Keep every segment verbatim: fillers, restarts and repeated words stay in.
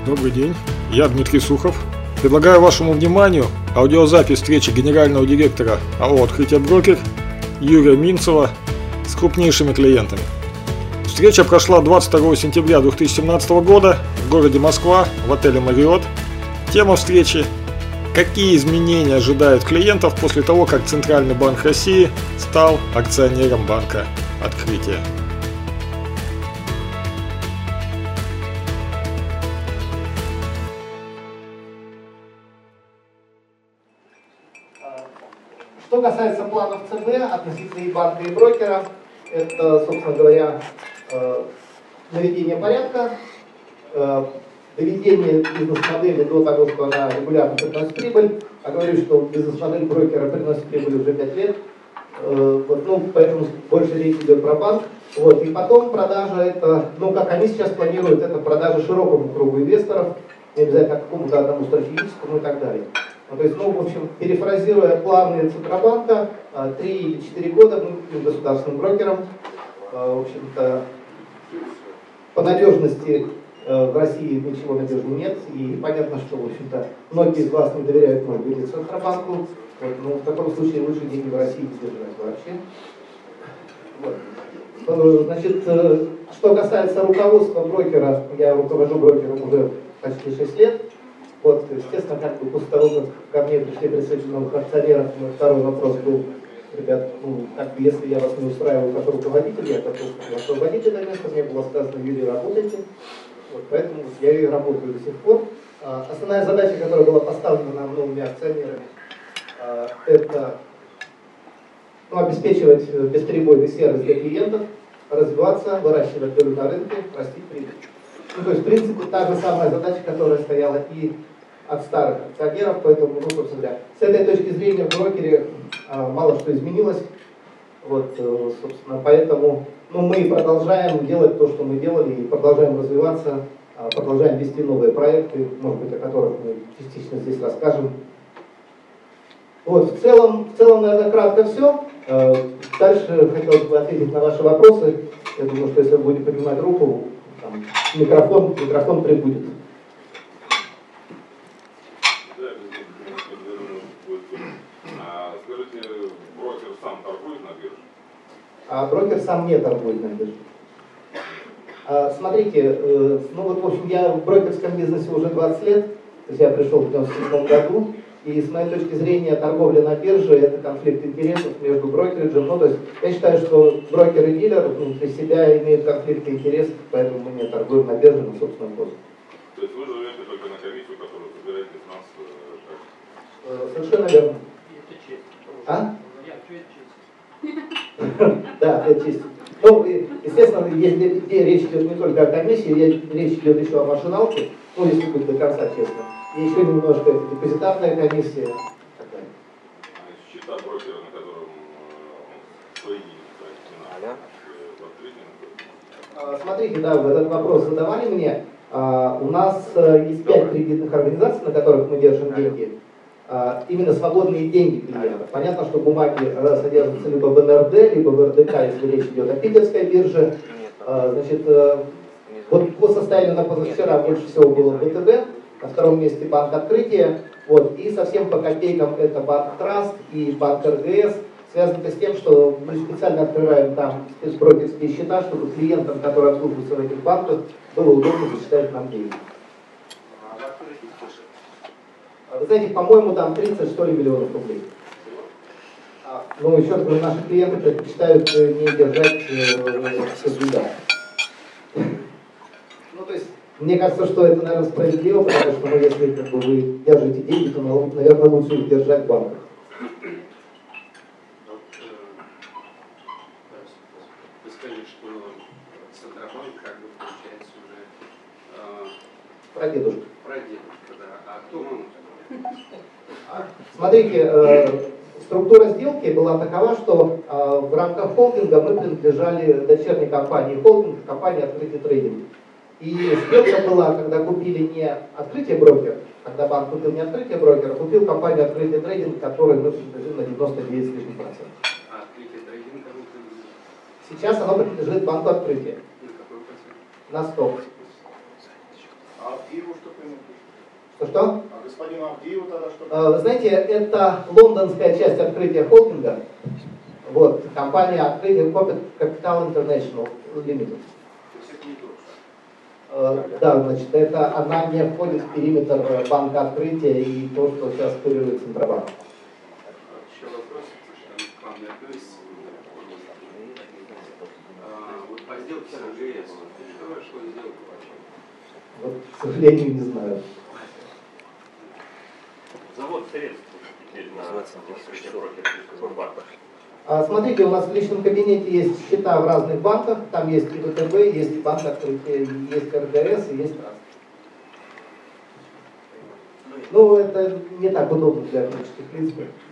Добрый день, я Дмитрий Сухов. Предлагаю вашему вниманию аудиозапись встречи генерального директора АО «Открытие Брокер» Юрия Минцева с крупнейшими клиентами. Встреча прошла двадцать второго сентября две тысячи семнадцатого года в городе Москва в отеле «Марриотт». Тема встречи – какие изменения ожидают клиентов после того, как Центральный банк России стал акционером банка «Открытие». Что касается планов ЦБ относительно и банка, и брокера, это, собственно говоря, наведение порядка, доведение бизнес-модели до того, что она регулярно приносит прибыль. А говорю, что бизнес-модель брокера приносит прибыль уже пять лет. Вот, ну, поэтому больше речь идет про банк. Вот, и потом продажа, это, ну, как они сейчас планируют, это продажа широкому кругу инвесторов, не обязательно какому-то одному стратегическому и так далее. Ну, то есть, ну, в общем, перефразируя планы Центробанка, три или четыре года мы будем государственным брокером. В общем-то, по надежности в России ничего надежного нет, и понятно, что, в общем-то, многие из вас не доверяют, может быть, и Центробанку, вот, но в таком случае лучше деньги в России не держать вообще. Вот. Значит, что касается руководства брокера, я руковожу брокером уже почти шесть лет. Вот, естественно, как бы после того, как ко мне пришли представители новых акционеров, мой второй вопрос был: ребят, ну, как бы, если я вас не устраиваю как руководитель, я готов освободить это место, мне было сказано: Юрий, работайте. Вот, поэтому я и работаю до сих пор. А, основная задача, которая была поставлена нам новыми акционерами, а, это ну, обеспечивать бесперебойный сервис для клиентов, развиваться, выращивать долю на рынке, растить прибыль. Ну, то есть, в принципе, та же самая задача, которая стояла и от старых акционеров, поэтому, ну, собственно говоря, с этой точки зрения в брокере а, мало что изменилось. Вот, собственно, поэтому ну, мы продолжаем делать то, что мы делали, и продолжаем развиваться, а, продолжаем вести новые проекты, может быть, о которых мы частично здесь расскажем. Вот, в целом, в целом, наверное, кратко все. Дальше хотелось бы ответить на ваши вопросы. Я думаю, что если вы будете поднимать руку, там, микрофон, микрофон прибудет. А скажите, брокер сам торгует на бирже? А брокер сам не торгует на бирже. А, смотрите, э, ну вот, в общем, я в брокерском бизнесе уже двадцать лет, то есть я пришел в девяносто седьмом году, и с моей точки зрения торговля на бирже – это конфликт интересов между брокериджем. Ну, то есть я считаю, что брокер и дилер внутри себя имеют конфликты интересов, поэтому мы не торгуем на бирже на собственном курсе. То есть вы живете только на комиссию, которую собираете с нас? Э, совершенно верно. А? Да, это честь. Ну, естественно, если где речь идет не только о комиссии, речь идет еще о машиналке, ну, если быть до конца честно. И еще немножко это депозитарная комиссия. Такая. А счета брокера, на котором свои деньги, смотрите, да, вы этот вопрос задавали мне. А, у нас есть пять кредитных организаций, на которых мы держим деньги. А, именно свободные деньги клиентов. Понятно, что бумаги содержатся либо в эн эр дэ, либо в эр дэ ка, если речь идет о питерской бирже. А, значит, вот по состоянию на позавчера больше всего было в вэ тэ бэ, на втором месте банк Открытие, вот, и совсем по копейкам это банк Траст и банк эр гэ эс. Связано это с тем, что мы специально открываем там спецброкерские счета, чтобы клиентам, которые обслуживаются в этих банках, было удобно зачитать нам деньги. Вы знаете, по-моему, там тридцать что ли миллионов рублей. Ну, еще раз говорю, наши клиенты предпочитают не держать э, беда. Ну, то есть, мне кажется, что это, наверное, справедливо, потому что, ну, если как бы, вы держите деньги, то, наверное, лучше их держать в банках. Вы сказали, что Центробанк как бы получается уже э, прадедушка. Прадедушка, да. А кто мама? Смотрите, э, структура сделки была такова, что э, в рамках холдинга мы принадлежали дочерней компании холдинга, компании «Открытие трейдинг». И сделка была, когда купили не «Открытие брокер», когда банк купил не «Открытие брокер», а купил компанию «Открытие трейдинг», которой мы принадлежим на девяносто девять с лишним процентов. А «Открытие трейдинг» кому принадлежит? Сейчас оно принадлежит банку «Открытие». На какой процент? На сто. Авдееву что принадлежит? Что-что? А господину Авдееву тогда что? А, вы знаете, это лондонская часть открытия холдинга. Вот, компания открытия Capital International Limited. То есть это не то. А, да, значит, это она не входит в периметр банка открытия и то, что сейчас курирует Центробанк. Еще вопрос, к вам готовится. Вот по сделке с РГС, что вошло в сделку вообще? Вот, к сожалению, не знаю. Завод средств теперь на открытие брокерских банках. А, смотрите, у нас в личном кабинете есть счета в разных банках. Там есть и ВТБ, есть и банк открытия, есть РГС, и есть Траст. Ну, это не так удобно для физических лиц.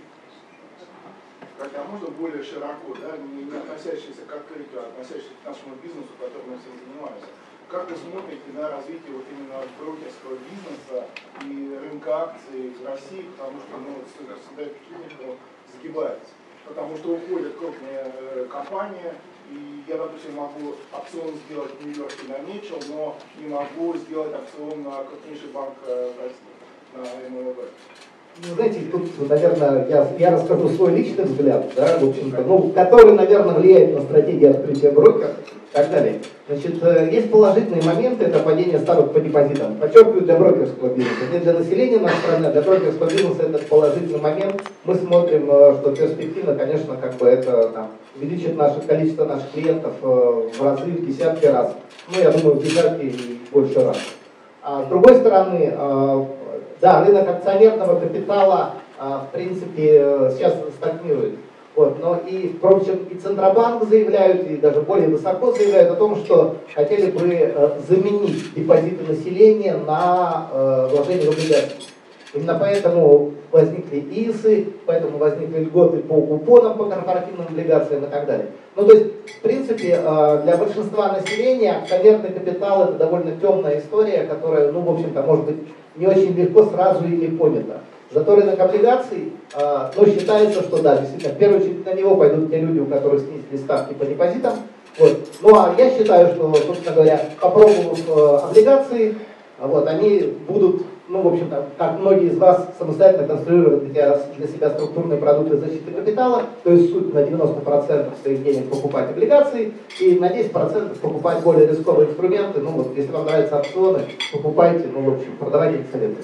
Хотя можно более широко, да, не относящиеся к открытию, а относящиеся к нашему бизнесу, которым мы всем занимаемся. Как вы смотрите на развитие вот именно брокерского бизнеса и рынка акций в России, потому что, ну, создает впечатление, что загибается. Потому что уходят крупные э, компании, и я, допустим, могу опцион сделать в Нью-Йорке на Митчелл, но не могу сделать опцион на крупнейший банк э, в России, на эм вэ бэ. Ну, знаете, тут, наверное, я, я расскажу свой личный взгляд, да, в общем-то, ну, который, наверное, влияет на стратегию открытия брокера и так далее. Значит, есть положительные моменты, это падение ставок по депозитам. Подчеркиваю, для брокерского бизнеса. Не для населения нашей страны, а для брокерского бизнеса это положительный момент. Мы смотрим, что перспективно, конечно, как бы это там, увеличит наше количество наших клиентов в разы, в десятки раз. Ну, я думаю, в десятки и больше раз. А с другой стороны, да, рынок акционерного капитала, в принципе, сейчас стагнирует. Вот, но и, впрочем, и Центробанк заявляют, и даже более высоко заявляют о том, что хотели бы э, заменить депозиты населения на э, вложение в облигации. Именно поэтому возникли ИСы, поэтому возникли льготы по купонам, по корпоративным облигациям и так далее. Ну, то есть, в принципе, э, для большинства населения акционерный капитал — это довольно темная история, которая, ну, в общем-то, может быть, не очень легко сразу или понята. Зато рынок облигаций, э, ну, считается, что да, действительно, в первую очередь на него пойдут те люди, у которых снизили ставки по депозитам. Вот. Ну, а я считаю, что, собственно говоря, попробовав э, облигации, вот, они будут, ну, в общем-то, как многие из вас самостоятельно конструировать для, для себя структурные продукты защиты капитала, то есть суть на девяносто процентов своих денег покупать облигации и на десять процентов покупать более рисковые инструменты. Ну, вот, если вам нравятся опционы, покупайте, ну, в общем, продавайте эти советы.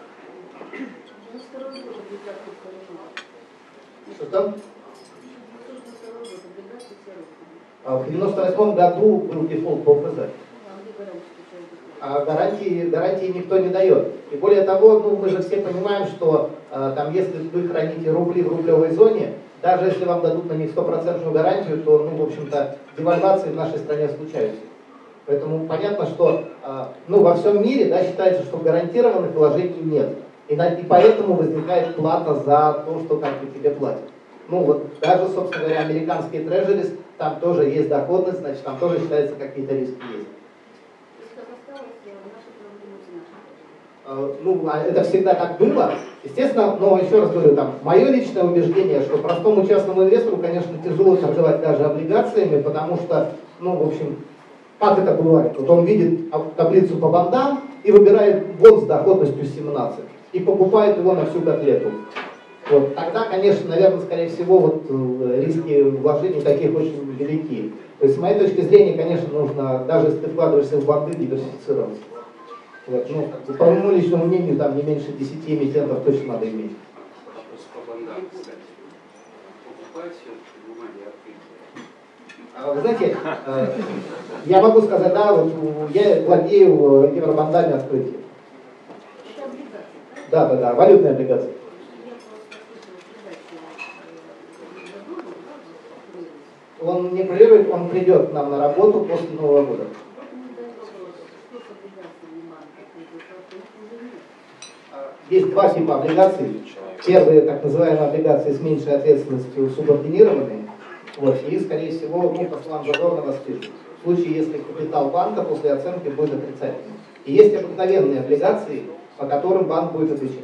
Что там? В девяносто восьмом году был дефолт по ОФЗ. А гарантии, гарантии никто не дает. И более того, ну, мы же все понимаем, что э, там, если вы храните рубли в рублевой зоне, даже если вам дадут на них стопроцентную гарантию, то, ну, в общем-то, девальвации в нашей стране случаются. Поэтому понятно, что э, ну, во всем мире, да, считается, что гарантированных вложений нет. И, на, и поэтому возникает плата за то, что как бы тебе платят. Ну вот даже, собственно говоря, американские трежерис, там тоже есть доходность, значит, там тоже считается, какие-то риски есть. Ну, это всегда так было. Естественно, но еще раз говорю, там, мое личное убеждение, что простому частному инвестору, конечно, тяжело торговать даже облигациями, потому что, ну, в общем, как это бывает? Вот он видит таблицу по бандам и выбирает бонд с доходностью семнадцать и покупает его на всю котлету. Вот. Тогда, конечно, наверное, скорее всего, вот, риски вложений таких очень велики. То есть, с моей точки зрения, конечно, нужно, даже если ты вкладываешься в банды, диверсифицироваться. Вот. Ну, по моему личному мнению, там не меньше десяти эмитентов точно надо иметь. Вопрос по бандам, кстати. Покупать все-таки бумаги открытия. Вы знаете, я могу сказать, да, вот я владею евробандами открытия. Да, да, да, валютные облигации. Он не курирует, он придет к нам на работу после Нового года. Есть два типа облигаций. Первые, так называемые облигации с меньшей ответственностью, субординированные. Вот, и, скорее всего, ну, по словам Задорнова, спишут. В случае, если капитал банка после оценки будет отрицательным. И есть обыкновенные облигации, по которым банк будет отвечать.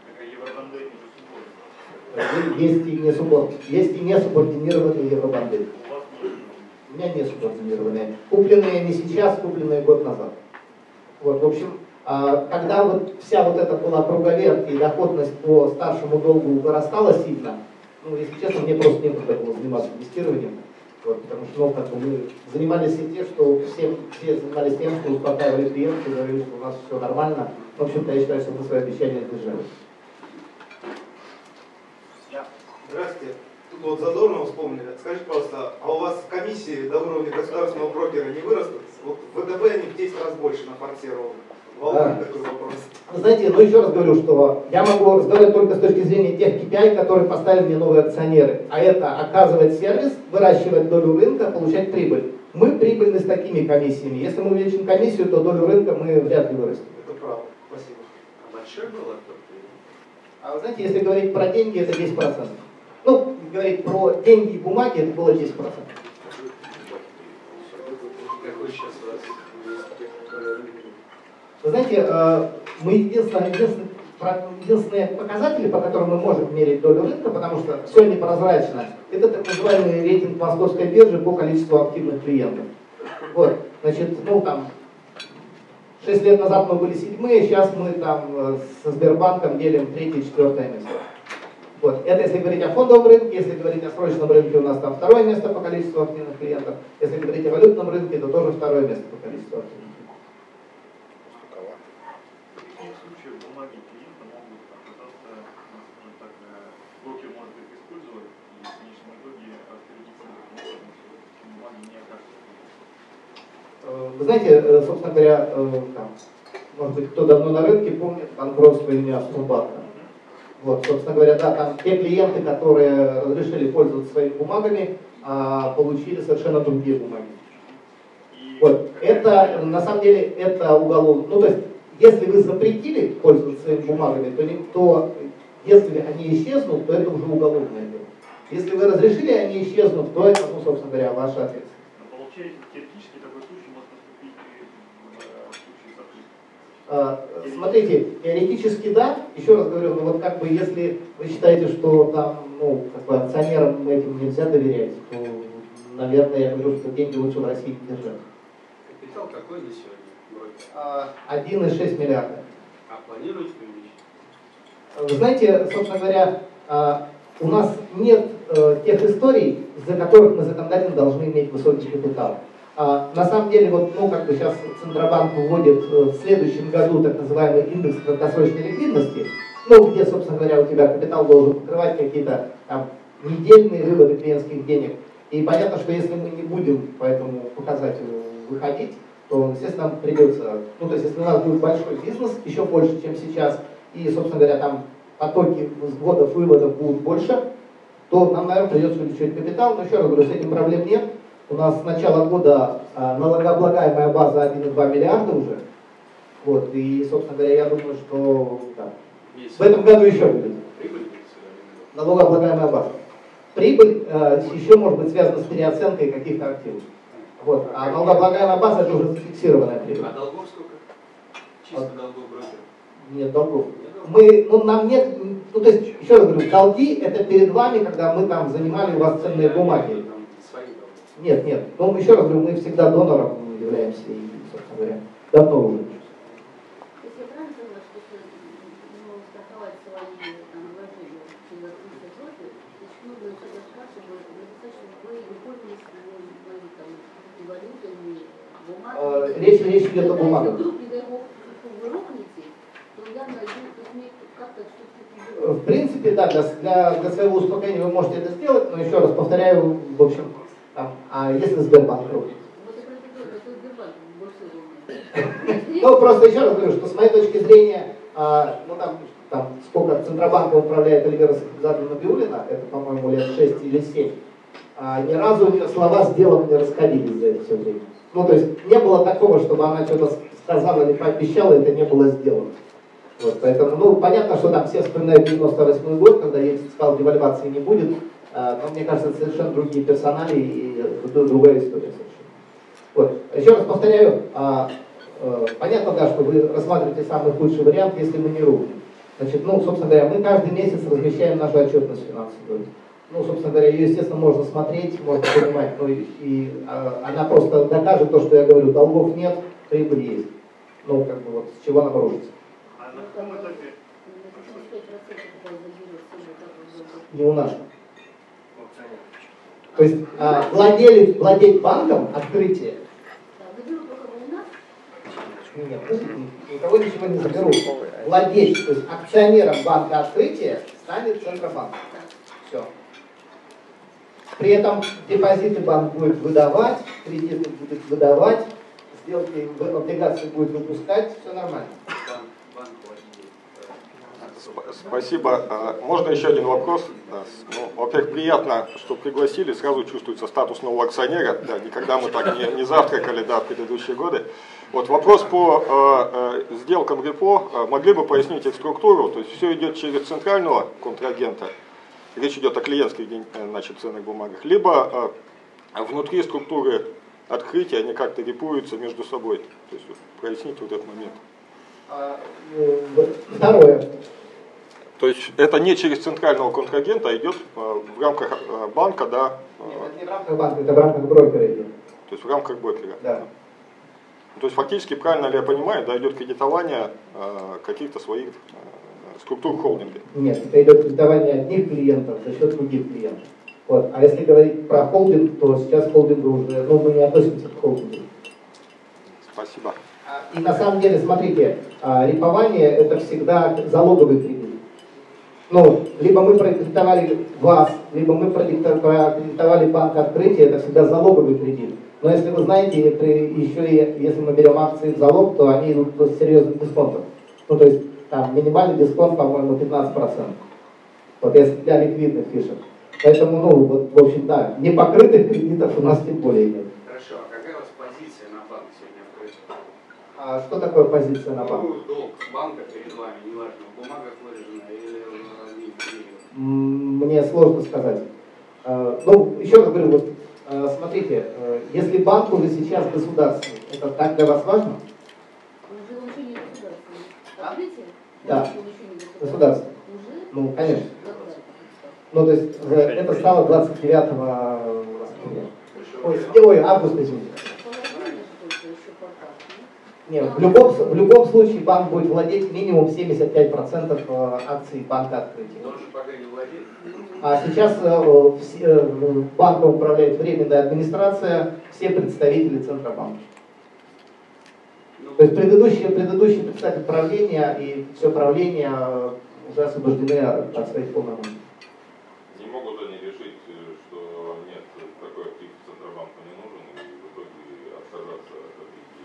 Есть и не суборд... есть и не субординированные евробанды. У меня не субординированные. Купленные не сейчас, купленные год назад. Вот, в общем, А, когда вот вся вот эта была круговерть и доходность по старшему долгу вырастала сильно, ну, если честно, мне просто некогда было заниматься инвестированием, вот, потому что ну, как бы мы занимались и тем, что все, все занимались тем, что успокаивали клиентов, говорили, что у нас все нормально. В общем-то, я считаю, что мы свои обещания держали. Здравствуйте. Тут вот Задорнова вспомнили. Скажите, пожалуйста, а у вас комиссии до уровня государственного брокера не вырастут? Вот в ВТБ они в десять раз больше на форсе ровно. Волнует такой вопрос. Вы знаете, ну еще раз говорю, что я могу разговаривать только с точки зрения тех кей пи ай, которые поставили мне новые акционеры. А это оказывать сервис, выращивать долю рынка, получать прибыль. Мы прибыльны с такими комиссиями. Если мы увеличим комиссию, то долю рынка мы вряд ли вырастим. Это правда. Спасибо. А большой был этот? А вы знаете, если говорить про деньги, это десять процентов. Ну, говорить про деньги и бумаги, это было десять процентов. Какой сейчас у вас есть? Вы знаете, мы единственные, единственные, единственные показатели, по которым мы можем мерить долю рынка, потому что все непрозрачно, это так называемый рейтинг Московской биржи по количеству активных клиентов. Вот, значит, ну там, шесть лет назад мы были седьмые, сейчас мы там со Сбербанком делим третье и четвертое место. Вот, это если говорить о фондовом рынке, если говорить о срочном рынке, у нас там второе место по количеству активных клиентов, если говорить о валютном рынке, то тоже второе место по количеству активных клиентов. Бумаги клиента могут оказаться, скажем так, брокер может их использовать, и в конечном итоге распорядиться бумаги не окажется. Вы знаете, собственно говоря, там, может быть, кто давно на рынке помнит банкротство Юниорского банка. Вот, собственно говоря, да, там те клиенты, которые разрешили пользоваться своими бумагами, получили совершенно другие бумаги. Вот, это, на самом деле, это уголовно. Ну, то есть, если вы запретили пользоваться своими бумагами, то, то если они исчезнут, то это уже уголовное дело. Если вы разрешили, они исчезнут, то это, ну, собственно говоря, ваша ответственность. Но получается, теоретически такой случай может наступить и в случае запрета. А, смотрите, теоретически да, еще раз говорю, ну вот как бы если вы считаете, что там, ну, как бы акционерам этим нельзя доверять, то, наверное, я говорю, что деньги лучше в России не держать. Капитал какой на сегодня? один и шесть миллиарда. А планируете увеличить? Вы знаете, собственно говоря, у нас нет тех историй, из-за которых мы законодательно должны иметь высокий капитал. На самом деле, вот, ну, как бы сейчас Центробанк вводит в следующем году так называемый индекс краткосрочной ликвидности, ну, где, собственно говоря, у тебя капитал должен покрывать какие-то там недельные выводы клиентских денег. И понятно, что если мы не будем по этому показателю выходить, то, естественно, нам придется, ну, то есть, если у нас будет большой бизнес, еще больше, чем сейчас, и, собственно говоря, там потоки вводов, выводов будут больше, то нам, наверное, придется увеличивать капитал. Но еще раз говорю, с этим проблем нет. У нас с начала года а, налогооблагаемая база один и два миллиарда уже. Вот, и, собственно говоря, я думаю, что да, в этом году еще будет. Прибыль? Налогооблагаемая база. Прибыль а, еще может быть связана с переоценкой каких-то активов. Вот. А налогооблагаемая база это уже зафиксированная прибыль. А долгов сколько? Чисто долгов брокера? Нет долгов. Мы, ну, нам нет, ну, то есть, еще раз говорю, долги это перед вами, когда мы там занимали у вас ценные бумаги. Нет, нет. Ну, еще раз говорю, мы всегда донором являемся и, собственно говоря, давно уже. Если я правильно поняла, что ну, страховать свои там, вложения в сингапурской зоне, значит, нужно что-то спрашивать, написать, что вы не пользовались своими там, валютами, бумагами. Речь, речь идет о бумагах. Если вдруг, не дай бог, вы рухнете, то я найду, то есть мне как-то что-то... В принципе, да, для, для, для своего успокоения вы можете это сделать, но еще раз повторяю, в общем, там, а если Сбербанк рухнет? Вот я про это говорю, Сбербанк больше. Ну, просто еще раз говорю, что с моей точки зрения, а, ну там, там, сколько Центробанка управляет Эльвира Набиуллина, это, по-моему, лет шесть или семь, а, ни разу у нее слова с делом не расходились за это все время. Ну, то есть не было такого, чтобы она что-то сказала или пообещала, это не было сделано. Вот, поэтому, ну, понятно, что там все вспоминают девяносто восьмой год, когда Ельцин сказал, девальвации не будет, а, но мне кажется, это совершенно другие персонали и другая история совершенно. Вот. Еще раз повторяю, а, а, понятно, да, что вы рассматриваете самый худший вариант, если мы не рухнем. Значит, ну, собственно говоря, мы каждый месяц размещаем нашу отчетность финансовую. Ну, собственно говоря, ее, естественно, можно смотреть, можно понимать, ну, и, и а, она просто докажет то, что я говорю, долгов нет, прибыль есть. Ну, как бы вот с чего она обрушится. А на каком этапе? Не у нас. То есть а, владелец, владеть банком открытие. Нет, никого ничего не заберу. Владеть, то есть акционером банка открытия станет Центробанк. Все. При этом депозиты банк будет выдавать, кредиты будет выдавать, сделки, облигации будет выпускать, все нормально. Спасибо. Можно еще один вопрос? Ну, во-первых, приятно, что пригласили, сразу чувствуется статус нового акционера. Да, никогда мы так не, не завтракали, да, в предыдущие годы. Вот вопрос по э, э, сделкам репо. Могли бы пояснить их структуру? То есть все идет через центрального контрагента, речь идет о клиентских, значит, ценных бумагах, либо э, внутри структуры открытия они как-то репуются между собой. То есть проясните вот этот момент. А, э, второе. То есть это не через центрального контрагента, а идет э, в рамках э, банка, да? Э, Нет, это не в рамках банка, это в рамках брокера идет. То есть в рамках брокера. Да. То есть фактически, правильно ли я понимаю, да, идет кредитование э, каких-то своих э, структур холдинга? Нет, это идет кредитование одних клиентов за счет других клиентов. Вот. А если говорить про холдинг, то сейчас холдингу уже, ну, мы не относимся к холдингу. Спасибо. И на самом деле, смотрите, репование это всегда залоговый кредит. Ну, либо мы продиктовали вас, либо мы продиктовали банк открытия, это всегда залоговый кредит. Но если вы знаете, при, еще и если мы берем акции в залог, то они идут с серьезным дисконтом. Ну, то есть там минимальный дисконт, по-моему, пятнадцать процентов. Вот если для ликвидных фишек. Поэтому, ну, вот, в общем, да, непокрытых кредитов у нас тем более нет. Хорошо, а какая у вас позиция на банк сегодня открыта? А что такое позиция на банк? Ну, долг банка перед вами, неважно, в бумагах выражена или в линии. Мне сложно сказать. Ну, еще раз говорю, вот, смотрите, если банк уже сейчас государственный, это так для вас важно? Уже он еще не государственный. Открытие? Да. Он еще не государственный. Государственный. Уже? Ну, конечно. Да, да. Ну, то есть это стало двадцать девятого октября. Ой, ой, августа, извините. Половина что-то еще пока. Нет, в любом, в любом случае банк будет владеть минимум семьдесят пять процентов акций банка открытия. Он же пока не владеет. А сейчас э, все, э, банком управляет временная администрация, все представители Центробанка. То есть предыдущие, предыдущие представители правления и все правление э, уже освобождены от, от своих полномочий. Не могут они решить, что нет, такой актив Центробанку не нужен, и в итоге отказаться от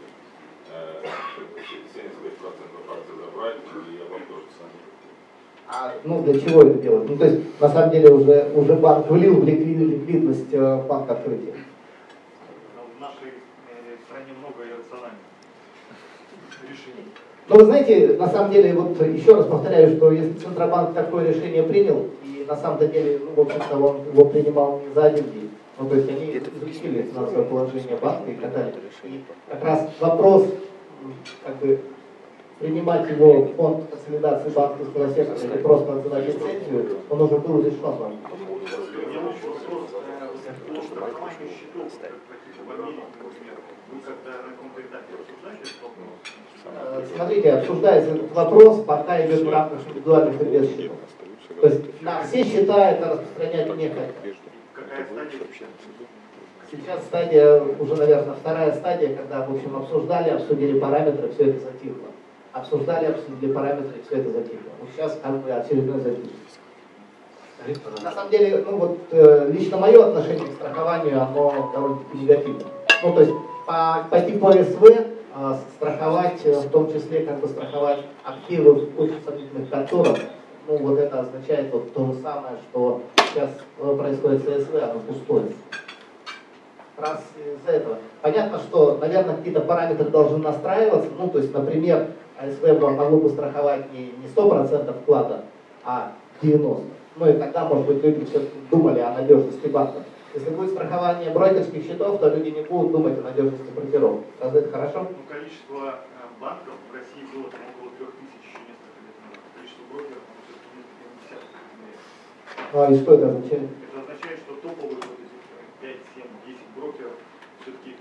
этой семьдесят пять процентов акций забрать, и я вам тоже сами. А, ну, для чего это делать? Ну, то есть, на самом деле, уже, уже банк влил в ликвид, ликвидность э, банк открытия. Но в нашей э, стране много иррациональных решений. Но вы знаете, на самом деле, вот еще раз повторяю, что если Центробанк такое решение принял, и на самом деле, ну, в общем-то, он его принимал не за один день, ну, то есть они изучили финансовое положение банка и так далее. И как раз вопрос, как бы, принимать его в фонд консолидации банковского сектора или просто отзывать лицензию, он уже был решен банком. У меня очень вопрос по страхованию счетов, как в Америке, например. Вы когда на каком-то этапе обсуждали этот вопрос? Смотрите, обсуждается этот вопрос, пока идет в рамках индивидуальных ребят счетов. То есть на все счета это распространять не хотят. Какая стадия? Сейчас стадия, уже, наверное, вторая стадия, когда, в общем, обсуждали, обсудили параметры, все это затихло. Обсуждали, обсудили параметры, все это затихло. Вот сейчас как бы очередной затих. На самом деле, ну вот э, лично мое отношение к страхованию, оно довольно-таки негативное. Ну то есть по, по типу СВ э, страховать, э, в том числе как бы страховать активы в очень сомнительных конторах, ну вот это означает вот то же самое, что сейчас происходит с СВ, оно пустое. Раз из-за этого. Понятно, что, наверное, какие-то параметры должны настраиваться. Ну, то есть, например, АСВ могло бы страховать не, не сто процентов вклада, а девяносто процентов. Ну и тогда, может быть, люди все-таки думали о надежности банка. Если будет страхование брокерских счетов, то люди не будут думать о надежности брокеров. Разве это хорошо? Ну, количество банков в России было там около трех тысяч еще несколько лет назад. Количество брокеров, оно все-таки несколько десятков измеряется. А и что это означает? Это означает, что топовые вот эти пять, семь, десять брокеров все-таки их контролируют. А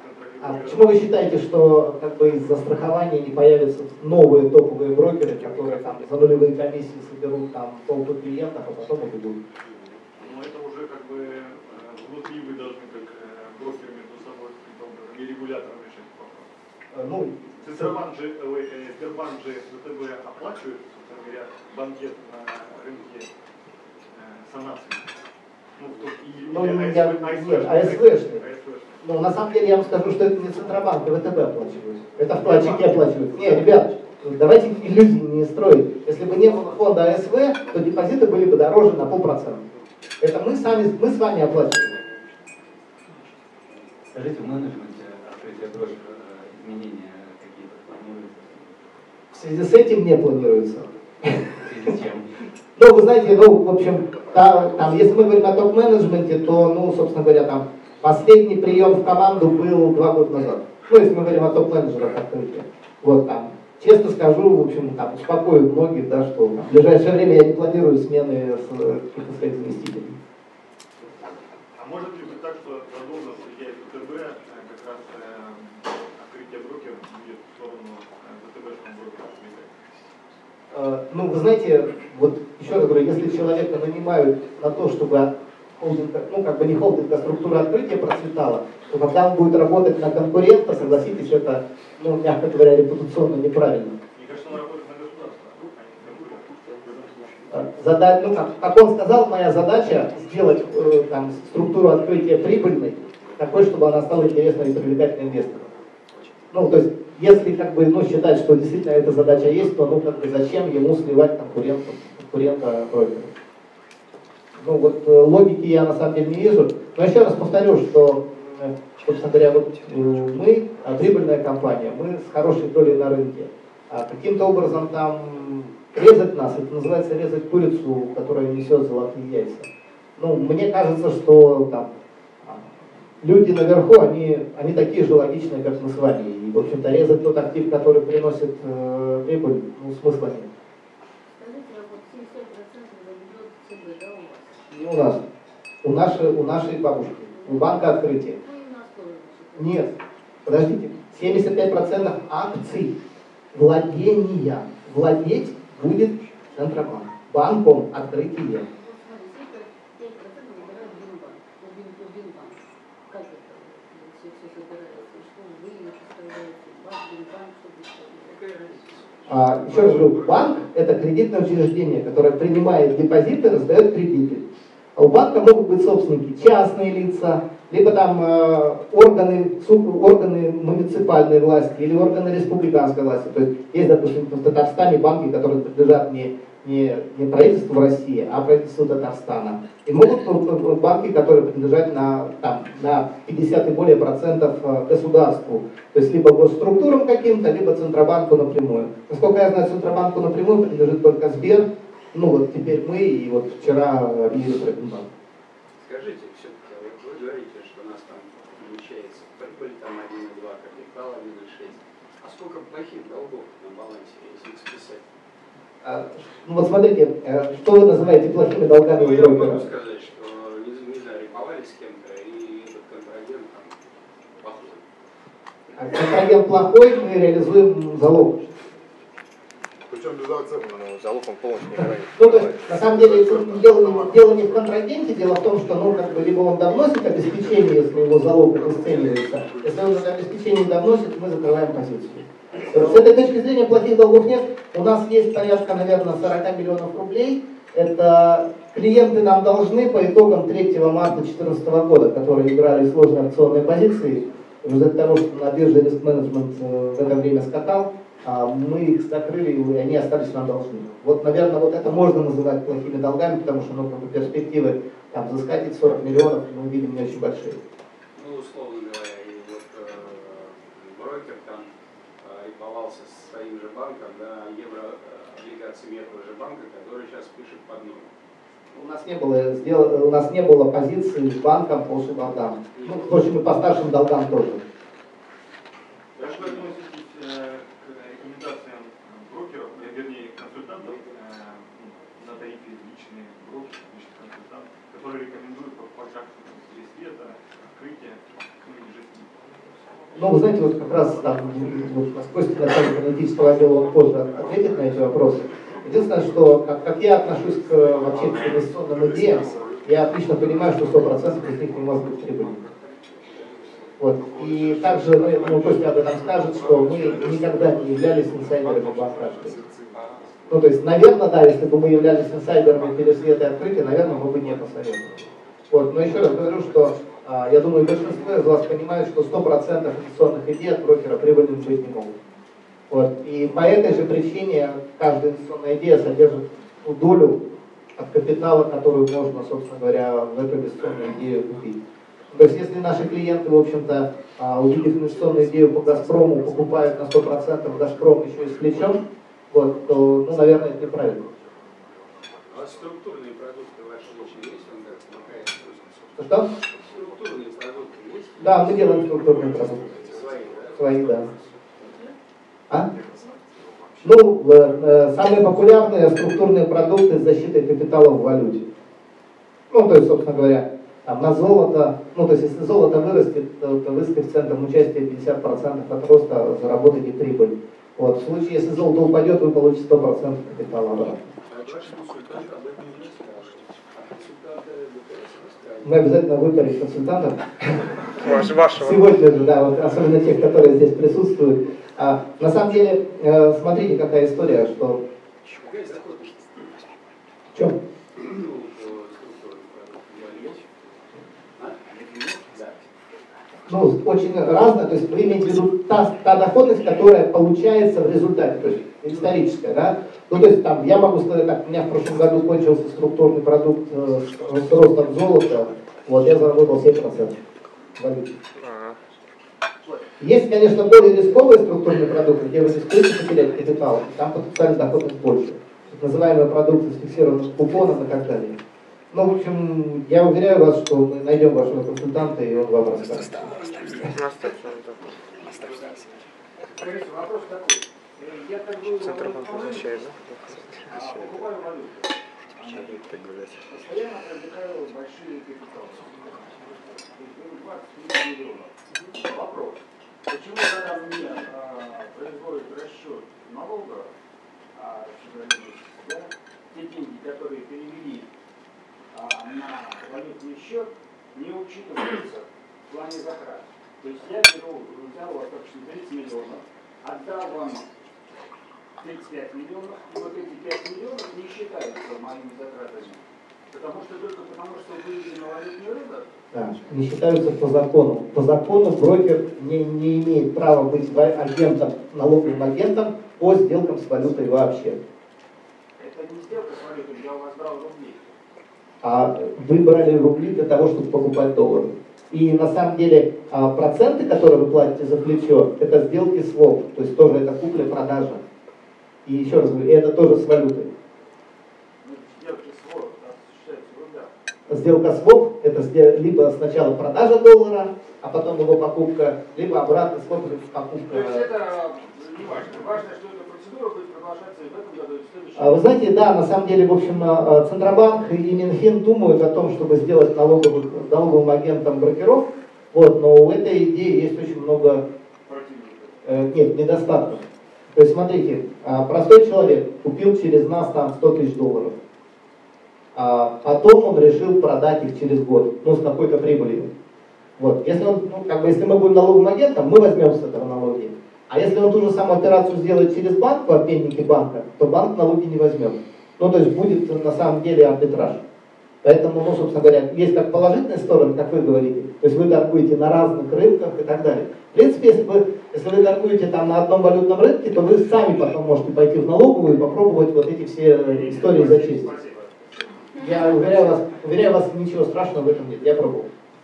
А почему вы считаете, что как бы из-за страхования не появятся новые топовые брокеры, которые там за нулевые комиссии соберут там толпы клиентов, а потом убегут? Ну это уже как бы э, внутри вы должны как э, брокеры между собой каким-то образом и регулятором решать вопрос. Э, Ну, Центробанк же, э, ой, э, Сбербанк же ВТБ оплачивает, собственно говоря, банкет на рынке э, санации. Ну, в том, и, Ну, или я- АСВ, нет, АСВшный. АСВшный. ну, на самом деле я вам скажу, что это не Центробанк, а ВТБ оплачивают. Это вкладчики оплачивают. Не, ребят, давайте иллюзий не строить. Если бы не было фонда АСВ, то депозиты были бы дороже на полпроцента. Это мы сами, мы с вами оплачиваем. Скажите, в менеджменте открытия брокера изменения какие-то планируются? В связи с этим не планируется. В связи с чем? Ну, вы знаете, ну, в общем, да, там, если мы говорим о топ-менеджменте, то, ну, собственно говоря, там, последний прием в команду был два года назад. Ну, если мы говорим о топ-менеджерах открытия. Вот там, честно скажу, в общем, там, успокою многих, да, что там, в ближайшее время я не планирую смены с, каких-то своих заместителей. А может ли быть так, что продолжит влиять ВТБ, э, как раз э, открытие брокера будет в сторону э, ВТБшного брокера? Э, Ну, вы знаете, вот еще раз говорю, если человека нанимают на то, чтобы холдинг, ну, как бы не холдинг, а структура открытия процветала, то когда он будет работать на конкурента, согласитесь, это, ну, мягко говоря, репутационно неправильно. Мне кажется, он работает на государство, а не на Зада... Ну, как, как он сказал, моя задача сделать э, там, структуру открытия прибыльной, такой, чтобы она стала интересной и привлекательной инвесторам. Ну, то есть, если как бы, ну, считать, что действительно эта задача есть, то ну, как бы, зачем ему сливать конкурента, конкурента брокера? Ну, вот э, логики я на самом деле не вижу. Но еще раз повторю, что, э, собственно говоря, вот э, мы, а, прибыльная компания, мы с хорошей долей на рынке. А каким-то образом там резать нас, это называется резать курицу, которая несет золотые яйца. Ну, мне кажется, что там люди наверху, они, они такие же логичные, как мы с вами. И, в общем-то, резать тот актив, который приносит э, прибыль, ну, смысла нет. Скажите, а вот семьдесят пять процентов ведет ЦБ, да, у вас? Не у нас. У нашей, у нашей бабушки. У банка открытия. Ну и у нас тоже. значит. Нет. Подождите. семьдесят пять процентов акций владения. Владеть будет Центробанк. Банком открытия. Вот смотри, семьдесят пять процентов выбирают Бинбанк. Ну, Бин- ну, Бинбанк. Как это? Все, все собирается. Что вы представляете? Банк, Бинбанк, что вы представляете? А, еще раз говорю, банк – это кредитное учреждение, которое принимает депозиты, раздает кредиты. А у банка могут быть собственники частные лица, либо там э, органы, суп, органы муниципальной власти или органы республиканской власти. То есть есть, допустим, в Татарстане банки, которые принадлежат не, не, не правительству России, а правительству Татарстана. И могут быть банки, которые принадлежат на, там, на пятьдесят и более процентов государству. То есть либо госструктурам каким-то, либо Центробанку напрямую. Насколько я знаю, Центробанку напрямую принадлежит только Сбер. Ну вот теперь мы, и вот вчера объявили про Бинбанк. Скажите, все-таки, вот вы говорите, что у нас там получается прибыль там один и два, капитал один и шесть. А сколько плохих долгов на балансе, если их списать? А, ну вот смотрите, что вы называете плохими долгами Ну, у я брокера? могу сказать, что, не, не знаю, рифовали с кем-то, и этот контрагент там плохой. А контрагент плохой, мы реализуем залог. Причем без оценки. Залог он полностью не говорит. Ну, то есть, на самом деле, дело не, дело не в контрагенте, дело в том, что, ну, как бы, либо он довносит обеспечение, если его залог обесценивается. Если он это обеспечение не довносит, мы закрываем позицию. С этой точки зрения плохих долгов нет. У нас есть порядка, наверное, сорок миллионов рублей. Это клиенты нам должны по итогам третьего марта две тысячи четырнадцатого года, которые играли сложные акционные позиции. В результате того, что на бирже риск-менеджмент в это время скакал, мы их закрыли, и они остались нам должны. Вот, наверное, вот это можно называть плохими долгами, потому что, ну, как бы перспективы там взыскать эти сорок миллионов мы видим не очень большие. Ну, условно говоря, и вот э, брокер там э, рифовался со своим же банком, да, еврооблигациями этого же банка, который сейчас пишет под ноль. У нас не было, сдел... у нас не было позиции с банком по долгам. Ну, впрочем, и по старшим долгам тоже. Как вы относитесь э, к рекомендациям брокеров, э, вернее, консультантов э, на тарифе личный брокер, личный консультант, которые рекомендуют по, по шагу света, открытия, ну, или же Ну, вы знаете, вот как раз там, вот, Костя, начальник аналитического отдела, он позже ответит на эти вопросы. Единственное, что, как, как я отношусь к, вообще к инвестиционным идеям, я отлично понимаю, что сто процентов из них не может быть прибыльным. Вот. И также, ну, ну, Костя об этом скажет, что мы никогда не являлись инсайдерами банк-рашки. Ну, то есть, наверное, да, если бы мы являлись инсайдерами перед этой открытия, наверное, мы бы не посоветовали. Вот. Но еще раз говорю, что а, я думаю, большинство из вас понимает, что сто процентов инвестиционных идей от брокера прибыльными быть не могут. Вот. И по этой же причине каждая инвестиционная идея содержит ну, долю от капитала, которую можно, собственно говоря, в эту инвестиционную идею купить. То есть, если наши клиенты, в общем-то, увидев инвестиционную идею по «Газпрому», покупают на сто процентов «Газпром» еще и с плечом, вот, то, ну, наверное, это неправильно. А структурные продукты ваши очень есть? Он как Что? Структурные продукты есть? Да, мы делаем структурные продукты. Свои, да? Свои, да. А? Ну, э, самые популярные структурные продукты с защитой капитала в валюте. Ну, то есть, собственно говоря, там, на золото, ну, то есть, если золото вырастет, то, то вы с коэффициентом участия пятьдесят процентов от роста заработаете прибыль. Вот. В случае, если золото упадет, вы получите сто процентов капитала обратно. Мы обязательно выберем консультантов. Вашего. Сегодня же, да, вот, особенно тех, которые здесь присутствуют. А, на самом деле, э, смотрите, какая история, что... В чем? Ну, очень разное, то есть вы имеете в виду та, та доходность, которая получается в результате, то есть историческая, да? Ну, то есть там, я могу сказать так, у меня в прошлом году кончился структурный продукт э, с ростом золота, вот, я заработал семь процентов в валюте. Есть, конечно, более рисковые структурные продукты, где вы рискуете потерять капитал, там потенциальная доходность больше. Так называемые продукты с фиксированным купоном и так далее. Ну, в общем, я уверяю вас, что мы найдем вашего консультанта, и он вам расскажет. Вопрос такой. Я как бы покупаю валюту. Постоянно привлекаю большие капиталы. двадцать тридцать миллионов. Вопрос. Почему, когда мне а, производят расчет налога, а, да, те деньги, которые перевели а, на валютный счет, не учитываются в плане затрат? То есть я беру, взял у вас, допустим, тридцать миллионов, отдал вам тридцать пять миллионов, и вот эти пять миллионов не считаются моими затратами. Потому что только потому, что вывели на валютный рынок? Да, не считаются по закону. По закону брокер не, не имеет права быть агентом, налоговым агентом по сделкам с валютой вообще. Это не сделка с валютой, я у вас брал рубли. А вы брали рубли для того, чтобы покупать доллары. И на самом деле проценты, которые вы платите за плечо, это сделки своп, то есть тоже это купля-продажа. И еще раз говорю, это тоже с валютой. Сделка своп – это либо сначала продажа доллара, а потом его покупка, либо обратно своп или покупка. То есть это не важно. Важно, что эта процедура будет продолжаться и в этом году, и в следующем. Вы знаете, да, на самом деле, в общем, Центробанк и Минфин думают о том, чтобы сделать налоговым, налоговым агентом брокеров, вот, но у этой идеи есть очень много э, нет, недостатков. То есть, смотрите, простой человек купил через нас там сто тысяч долларов. А потом он решил продать их через год, ну, с какой-то прибылью. Вот. Если, он, ну, как бы, если мы будем налоговым агентом, мы возьмем с этого налоги. А если он ту же самую операцию сделает через банк, в обменнике банка, то банк налоги не возьмет. Ну, то есть будет на самом деле арбитраж. Поэтому, ну, собственно говоря, есть как положительные стороны, как вы говорите. То есть вы торгуете на разных рынках и так далее. В принципе, если вы, если вы торгуете там на одном валютном рынке, то вы сами потом можете пойти в налоговую и попробовать вот эти все истории зачистить. Я уверяю вас, уверяю вас, ничего страшного в этом нет. Я пробовал.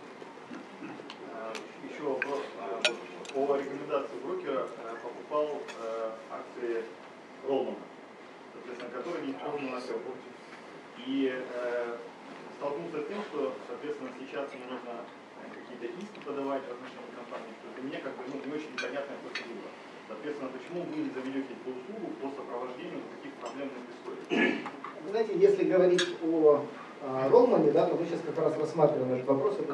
Еще вопрос. По рекомендации брокера покупал акции Ролмана, соответственно, которые не использованы на все. И столкнулся с тем, что, соответственно, сейчас мне нужно какие-то иски подавать в отношении компании, что для меня как бы ну, не очень непонятная процедура. Соответственно, почему вы не заведете по услугу по сопровождению таких проблемных историй? Вы знаете, если говорить о Ролмане, да, то мы сейчас как раз рассматриваем этот вопрос, это может быть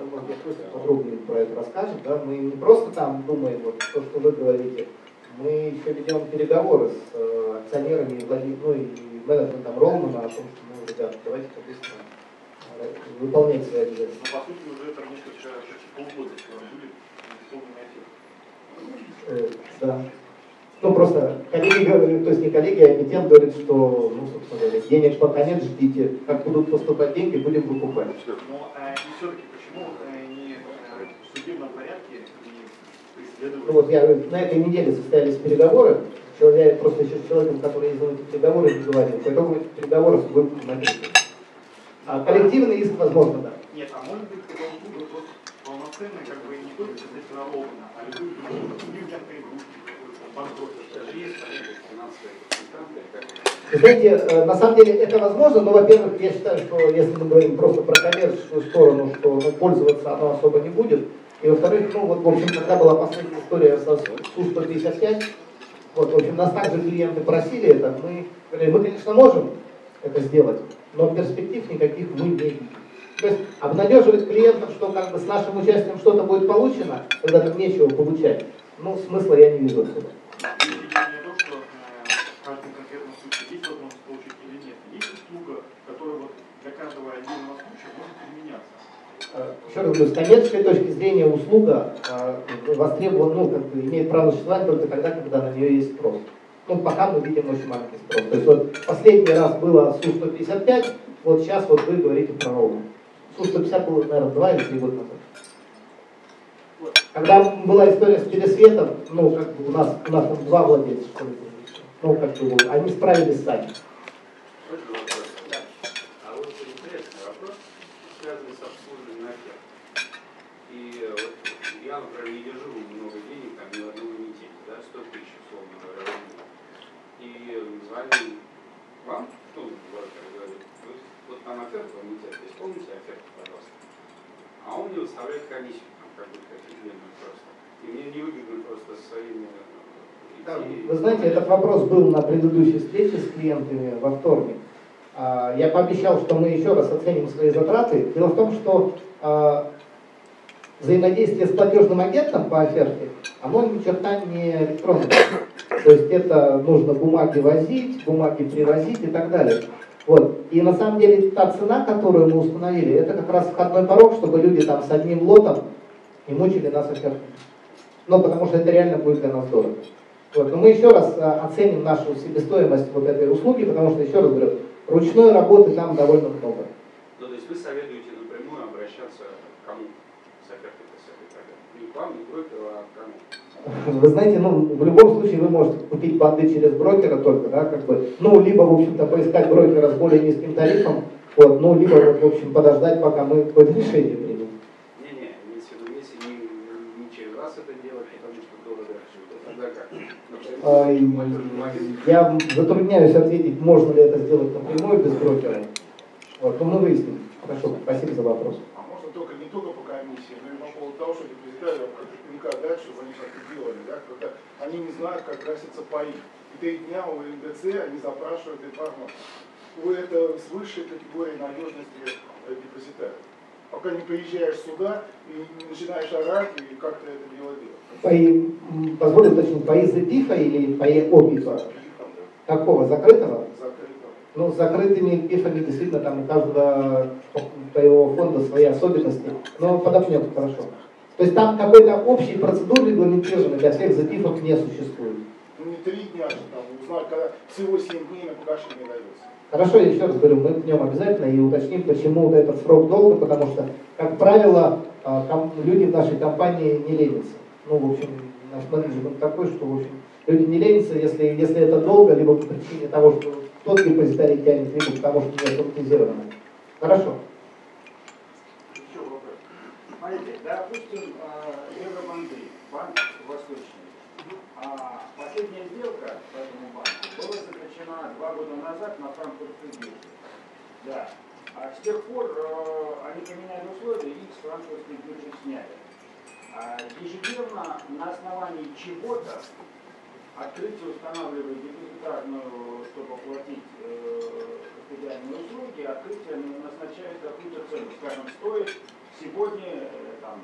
Костя подробнее про это расскажет, да, мы не просто там думаем, вот то, что вы говорите, мы еще ведем переговоры с э, акционерами, ну, и менеджментом Ролмана о том, что, ну, ребята, давайте, соответственно, выполнять свои обязательства. Но по сути уже это несколько, почти полгода были исполнены эти. Э, да. Ну, просто коллеги говорят, то есть не коллеги, а эмитент говорит, что, ну, собственно говоря, денег пока нет, ждите, как будут поступать деньги, будем выкупать. Но э, и все-таки почему э, не э, в судебном порядке не преследовать? Ну, вот я на этой неделе состоялись переговоры, человек, просто еще с человеком, который ездил на эти переговоры, не говорил. По итогу этих переговоров выкуп написано. А коллективный иск возможно, да. Нет, а может быть, это услуга просто полноценная, как бы не только соответственно Ролмана, а любых других клиенты, банкротов, даже есть финансовые консультанты. Знаете, на самом деле это возможно, но, во-первых, я считаю, что если мы говорим просто про коммерческую сторону, что ну, пользоваться оно особо не будет. И, во-вторых, ну вот, в общем, когда была последняя история со Су сто пятьдесят пять, вот, в общем, нас также клиенты просили это, мы, мы, конечно, можем это сделать, но перспектив никаких мы не видим. То есть обнадеживать клиентов, что как бы с нашим участием что-то будет получено, когда там нечего получать, ну, смысла я не вижу отсюда. Есть видение то, что э, в каждом конкретном случае есть возможность получить или нет. Есть услуга, которая вот для каждого отдельного случая может применяться. Еще раз говорю, с коммерческой точки зрения услуга э, востребована, ну, как бы имеет право существовать только тогда, когда на нее есть спрос. Ну, пока мы видим очень маленький спрос. То есть вот последний раз было Су сто пятьдесят пять, вот сейчас вот вы говорите про Ролман. Су сто пятьдесят было, наверное, два или три года назад. Когда была история с Пересветом, ну, как бы у нас, у нас там два владельца, что ли, ну, как бы, они справились сами. А вот интересный вопрос, связанный с обслуживанием оферт. И вот я, например, не держу много денег, там, ни в одном эмитенте, да, сто тысяч, условно говоря, и звоню вам, ну, говорит, вот там оферта в эмитенте, исполните оферту, пожалуйста. А он мне выставляет комиссию, там, какую-то офигенную просто. И мне невыгодно просто со своими... Да, вы знаете, этот вопрос был на предыдущей встрече с клиентами во вторник. Я пообещал, что мы еще раз оценим свои затраты. Дело в том, что взаимодействие с платежным агентом по оферте, оно ни черта не электронное. То есть это нужно бумаги возить, бумаги привозить и так далее. Вот. И на самом деле та цена, которую мы установили, это как раз входной порог, чтобы люди там с одним лотом не мучили нас офертами. Ну, потому что это реально будет для нас дорого. Вот. Но мы еще раз а, оценим нашу себестоимость вот этой услуги, потому что, еще раз говорю, ручной работы там довольно много. Ну, то есть вы советуете напрямую обращаться к кому с офертой? Не к вам, не к брокеру, а к кому? Вы знаете, ну, в любом случае вы можете купить банды через брокера только, да, как бы, ну, либо, в общем-то, поискать брокера с более низким тарифом, вот, ну, либо, вот, в общем, подождать, пока мы какое-то решение примем. Не-не, имеется в виду, если не, не через вас это делать, потому что дорого, тогда как? А, я затрудняюсь ответить, можно ли это сделать напрямую без брокера. Вот, ну, мы выясним. Хорошо, спасибо за вопрос. А можно только не только по комиссии, но и по поводу того, что депозитариям как-то пинка дать, чтобы они как-то делали, да, когда они не знают, как красятся паи. И три дня у эн дэ цэ они запрашивают информацию. Это с высшей категорией надежности депозитариев. Пока не приезжаешь сюда и не начинаешь орать, и как ты это дело делаешь. Паи, позволю уточнить, паи за пифа или паи о пифа? Какого? Закрытого? Закрытого. Ну, с закрытыми пифами действительно там у каждого паевого фонда свои особенности, но подопнем хорошо. То есть там какой-то общей процедуры регламентированной для всех запифов не существует. Ну не три дня же там узнать, когда всего семь дней на погашение дается. Хорошо, я еще раз говорю, мы к нем обязательно и уточним, почему этот срок долго, потому что, как правило, люди в нашей компании не ленятся. Ну, в общем, наш менеджмент такой, что, в общем, люди не ленятся, если, если это долго, либо по причине того, что тот депозитарий тянет, либо потому что не автоматизировано. Хорошо. Еще вопрос. Смотрите, допустим, Евробанки, банк Восточный. А последняя сделка по этому банку была заключена два года назад на франкфуртской бирже. Да. А с тех пор э, они поменяли условия и их с франкфуртской биржи сняли. А ежедневно на основании чего-то открытие устанавливает депозитарную, чтобы оплатить э, кастодиальные услуги, открытие назначает какую-то цену. Скажем, стоит сегодня э, там,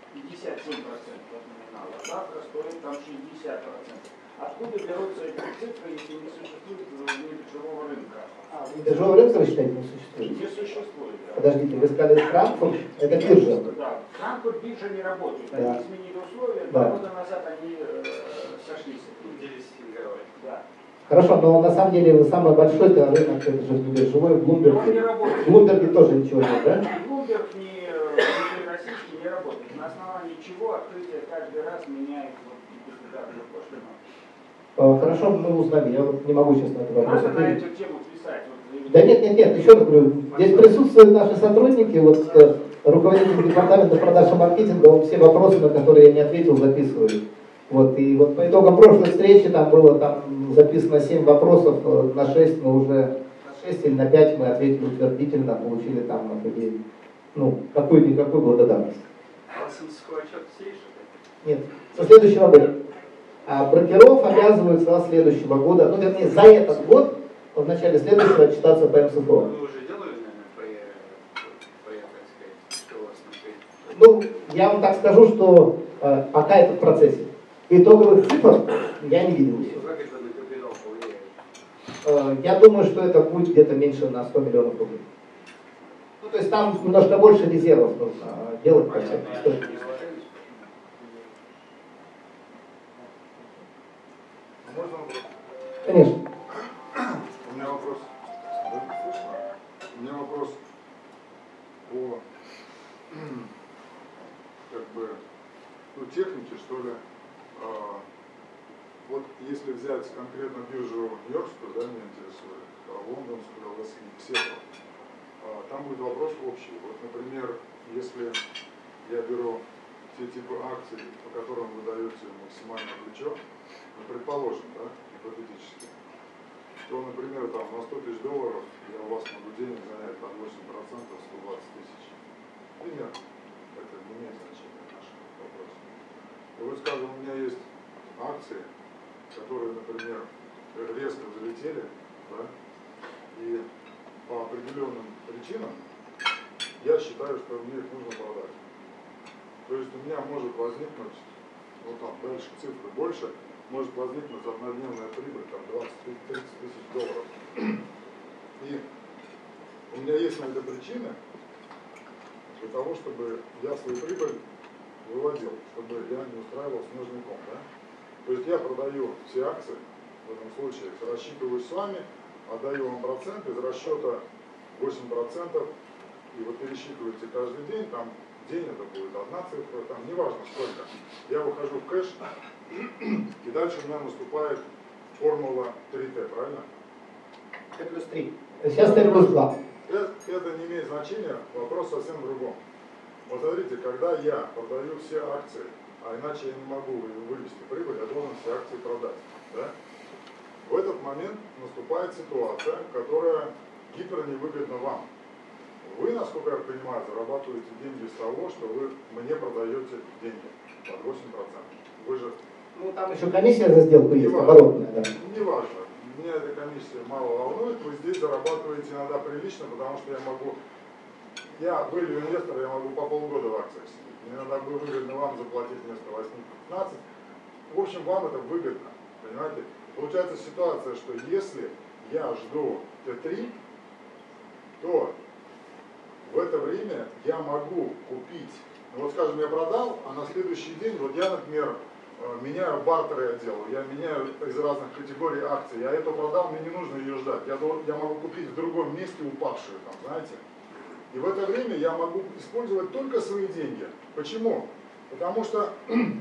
пятьдесят семь процентов от номинала, а завтра стоит там шестьдесят процентов. Откуда берутся эти цифры, если не существует биржевого рынка? А, биржевого рынка, вы считаете, не существует? Не существует, да. Подождите, вы сказали Франкфурт, это биржа? Да, Франкфурт биржа не работает. Да. Они изменили условия, Да. два года назад они э, сошлись. Да. Хорошо, но на самом деле самый большой это рынок, это же не биржевой, в Он не Блумберге. работает. В Блумберге тоже ничего нет, да? Ни Bloomberg, ни, ни российский не работает. На основании чего открытие каждый раз меняет вот, государство пошлину. Хорошо, мы узнали, я вот не могу сейчас на этот вопрос Надо на ответить. эту тему писать. Вот, Да нет, нет, нет, еще раз говорю, здесь присутствуют наши сотрудники, вот э, руководитель департамента продаж и маркетинга, он все вопросы, на которые я не ответил, записывает. Вот, и вот по итогам прошлой встречи там было там записано семь вопросов, э, на шесть мы уже, на шесть или на пять мы ответили утвердительно, получили там определение, ну, какую-никакую благодарность. А классического отчета есть? Нет, со следующего года. А брокеров обязывают со следующего года, ну, вернее, за этот год, в начале следующего отчитаться по МСФО. Вы уже делали, наверное, по, по, так сказать, что у вас на Ну, я вам так скажу, что э, пока это в процессе. Итоговых цифр я не видел еще. Как это на капитал повлияет? Э, я думаю, что это будет где-то меньше на сто миллионов рублей. Ну, то есть там немножко больше резервов нужно делать по всякой истории. Можно вопрос? Конечно. У меня вопрос. У меня вопрос по как бы ну, технике, что ли. А, вот если взять конкретно биржу Нью-Йоркскую, да, меня интересует, а лондонскую, эл эс и, все, а, там будет вопрос общий. Вот, например, если я беру те типы акций, по которым вы даете максимальное плечо, ну, предположим, да, гипотетически, то, например, там на сто тысяч долларов я у вас могу денег занять под восемь процентов сто двадцать тысяч. Примерно. Это не имеет значения в нашем вопросе. И вот, скажем, у меня есть акции, которые, например, резко взлетели, да, и по определенным причинам я считаю, что мне их нужно продать. То есть у меня может возникнуть, ну там дальше цифры больше, может возникнуть однодневная прибыль, там двадцать-тридцать тысяч долларов. И у меня есть на это причины для того, чтобы я свою прибыль выводил, чтобы я не устраивал снежный ком. Да? То есть я продаю все акции, в этом случае рассчитываюсь с вами, отдаю вам процент, из расчета восемь процентов, и вот пересчитываете каждый день, там день это будет одна цифра, там неважно сколько. Я выхожу в кэш, и дальше у меня наступает формула три тэ, правильно? Т плюс три. Сейчас Т плюс два. Это, это не имеет значения, вопрос совсем в другом. Вот смотрите, когда я продаю все акции, а иначе я не могу вывести прибыль, я должен все акции продать. Да? В этот момент наступает ситуация, которая гиперневыгодна вам. Вы, насколько я понимаю, зарабатываете деньги с того, что вы мне продаете деньги под восемь процентов. Вы же... Ну, там еще комиссия за сделку есть, Неважно. оборотная, да. Неважно. Меня эта комиссия мало волнует. Вы здесь зарабатываете иногда прилично, потому что я могу... Я value инвестор, я могу по полгода в акциях сидеть. Мне иногда бы выгодно вам заплатить вместо восемь-пятнадцать. В общем, вам это выгодно. Понимаете? Получается ситуация, что если я жду Т три, то в это время я могу купить, ну вот скажем, я продал, а на следующий день, вот я, например, меняю бартеры отдел, я меняю из разных категорий акций, я это продал, мне не нужно ее ждать, я, я могу купить в другом месте упавшую, там, знаете. И в это время я могу использовать только свои деньги. Почему? Потому что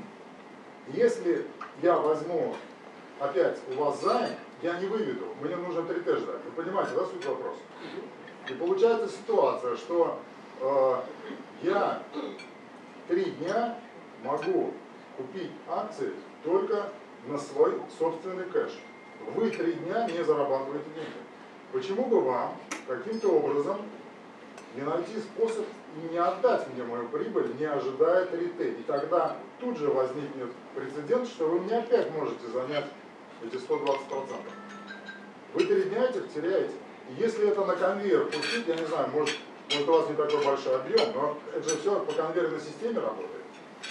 если я возьму опять у вас займ, я не выведу, мне нужно три тэ ждать. Вы понимаете, да, суть вопроса? И получается ситуация, что э, я три дня могу купить акции только на свой собственный кэш. Вы три дня не зарабатываете деньги. Почему бы вам каким-то образом не найти способ и не отдать мне мою прибыль, не ожидая три тэ? И тогда тут же возникнет прецедент, что вы мне опять можете занять эти сто двадцать процентов. Вы три дня этих теряете. И если это на конвейер пустить, я не знаю, может, может у вас не такой большой объем, но это же все по конвейерной системе работает.